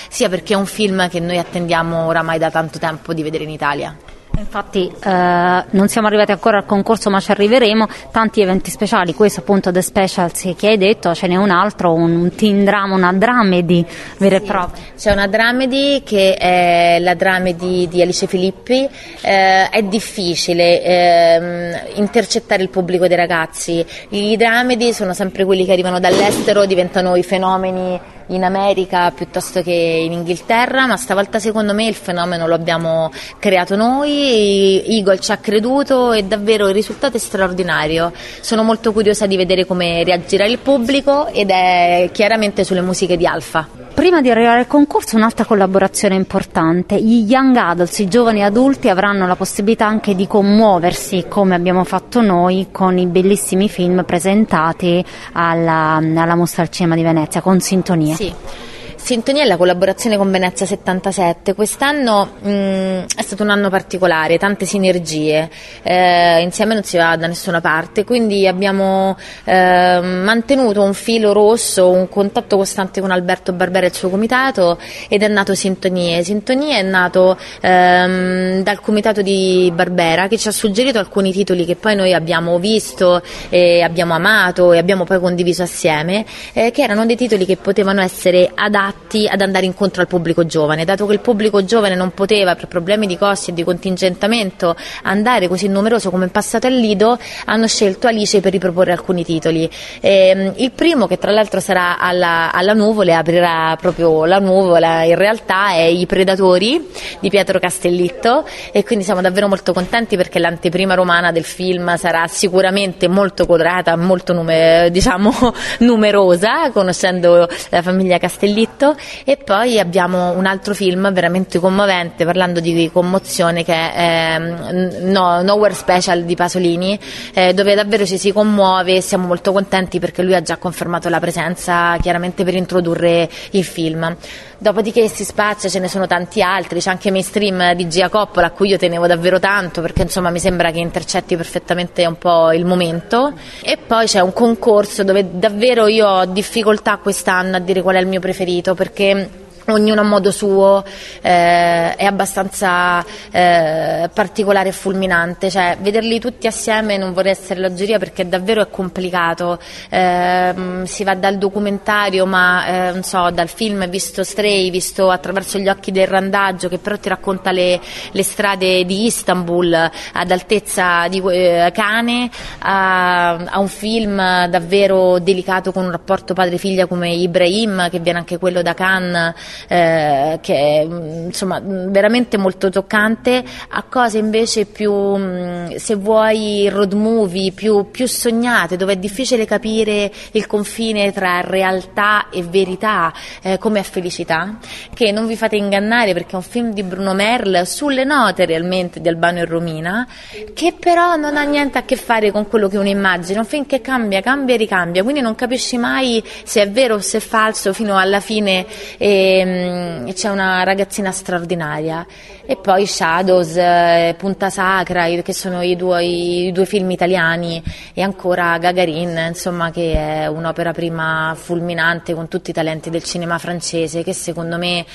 sia perché è un film che noi attendiamo oramai da tanto tempo di vedere in Italia. Infatti eh, non siamo arrivati ancora al concorso, ma ci arriveremo. Tanti eventi speciali, questo appunto The Specials che hai detto, ce n'è un altro, un, un teen drama, una dramedy vera e sì, propria. c'è una dramedy che è la dramedy di Alice Filippi. Eh, è difficile eh, intercettare il pubblico dei ragazzi. I dramedy sono sempre quelli che arrivano dall'estero, diventano i fenomeni in America piuttosto che in Inghilterra, ma stavolta secondo me il fenomeno lo abbiamo creato noi. Eagle ci ha creduto e davvero il risultato è straordinario. Sono molto curiosa di vedere come reagirà il pubblico, ed è chiaramente sulle musiche di Alfa. Prima di arrivare al concorso, un'altra collaborazione importante: gli young adults, i giovani adulti, avranno la possibilità anche di commuoversi, come abbiamo fatto noi con i bellissimi film presentati alla, alla Mostra al Cinema di Venezia con Sintonia. Sì. Sintonia è la collaborazione con Venezia settantasette. Quest'anno mh, è stato un anno particolare, tante sinergie, eh, insieme non si va da nessuna parte, quindi abbiamo eh, mantenuto un filo rosso, un contatto costante con Alberto Barbera e il suo comitato, ed è nato Sintonie. Sintonie è nato ehm, dal comitato di Barbera, che ci ha suggerito alcuni titoli che poi noi abbiamo visto e abbiamo amato e abbiamo poi condiviso assieme, eh, che erano dei titoli che potevano essere adatti ad andare incontro al pubblico giovane. Dato che il pubblico giovane non poteva, per problemi di costi e di contingentamento, andare così numeroso come in passato al Lido, hanno scelto Alice per riproporre alcuni titoli. Eh, il primo, che tra l'altro sarà alla, alla Nuvole, aprirà proprio la Nuvola, in realtà è I Predatori di Pietro Castellitto, e quindi siamo davvero molto contenti perché l'anteprima romana del film sarà sicuramente molto colorata, molto nume, diciamo numerosa, conoscendo la famiglia Castellitto. E poi abbiamo un altro film veramente commovente, parlando di commozione, che è eh, no, Nowhere Special di Pasolini, eh, dove davvero ci si commuove, e siamo molto contenti perché lui ha già confermato la presenza, chiaramente per introdurre il film. Dopodiché si spazia, ce ne sono tanti altri, c'è anche Mainstream di Gia Coppola, a cui io tenevo davvero tanto perché insomma mi sembra che intercetti perfettamente un po' il momento. E poi c'è un concorso dove davvero io ho difficoltà quest'anno a dire qual è il mio preferito, perché ognuno a modo suo eh, è abbastanza eh, particolare e fulminante, cioè vederli tutti assieme, non vorrei essere la giuria perché davvero è complicato, eh, si va dal documentario, ma eh, non so, dal film visto Stray, visto attraverso gli occhi del randaggio, che però ti racconta le, le strade di Istanbul ad altezza di eh, cane, a, a un film davvero delicato con un rapporto padre-figlia come Ibrahim, che viene anche quello da Cannes, Eh, che è insomma veramente molto toccante, a cose invece più, se vuoi, road movie, più, più sognate, dove è difficile capire il confine tra realtà e verità, eh, come a Felicità, che non vi fate ingannare perché è un film di Bruno Merle sulle note realmente di Albano e Romina, che però non ha niente a che fare con quello che uno immagina, un film che cambia, cambia e ricambia, quindi non capisci mai se è vero o se è falso fino alla fine. E, c'è una ragazzina straordinaria, e poi Shadows, eh, Punta Sacra, che sono i due, i due film italiani, e ancora Gagarin, insomma, che è un'opera prima fulminante con tutti i talenti del cinema francese, che secondo me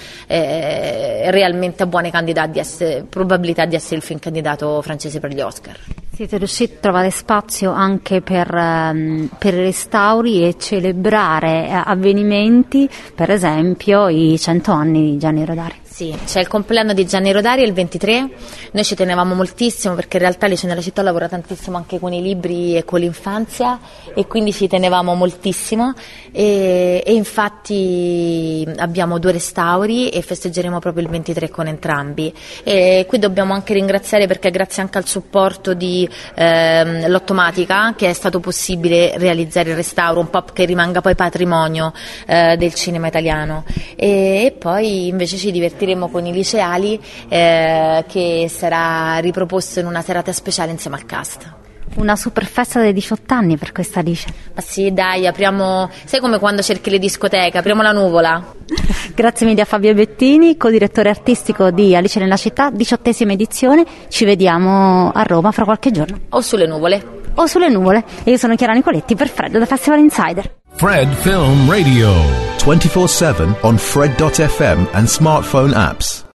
eh, realmente ha buone candidati di essere, probabilità di essere il film candidato francese per gli Oscar. Siete riusciti a trovare spazio anche per, um, per restauri e celebrare eh, avvenimenti, per esempio i cento anni di Gianni Rodari. Sì, c'è il compleanno di Gianni Rodari il ventitré, noi ci tenevamo moltissimo perché in realtà Alice nella città lavora tantissimo anche con i libri e con l'infanzia, e quindi ci tenevamo moltissimo, e, e infatti abbiamo due restauri e festeggeremo proprio il ventitré con entrambi. E qui dobbiamo anche ringraziare, perché grazie anche al supporto di ehm, l'Ottomatica che è stato possibile realizzare il restauro, un po' che rimanga poi patrimonio eh, del cinema italiano, e, e poi invece ci divertiremo con i liceali, eh, che sarà riproposto in una serata speciale insieme al cast. Una super festa dei diciotto anni per questa Alice. Ma sì, dai, apriamo, sai come quando cerchi le discoteche, apriamo la nuvola. Grazie mille a Fabio Bettini, co-direttore artistico di Alice nella città, diciottesima edizione. Ci vediamo a Roma fra qualche giorno. O sulle nuvole. O sulle nuvole. E io sono Chiara Nicoletti per Fred da Festival Insider. Fred Film Radio. twenty-four seven on Fred dot f m and smartphone apps.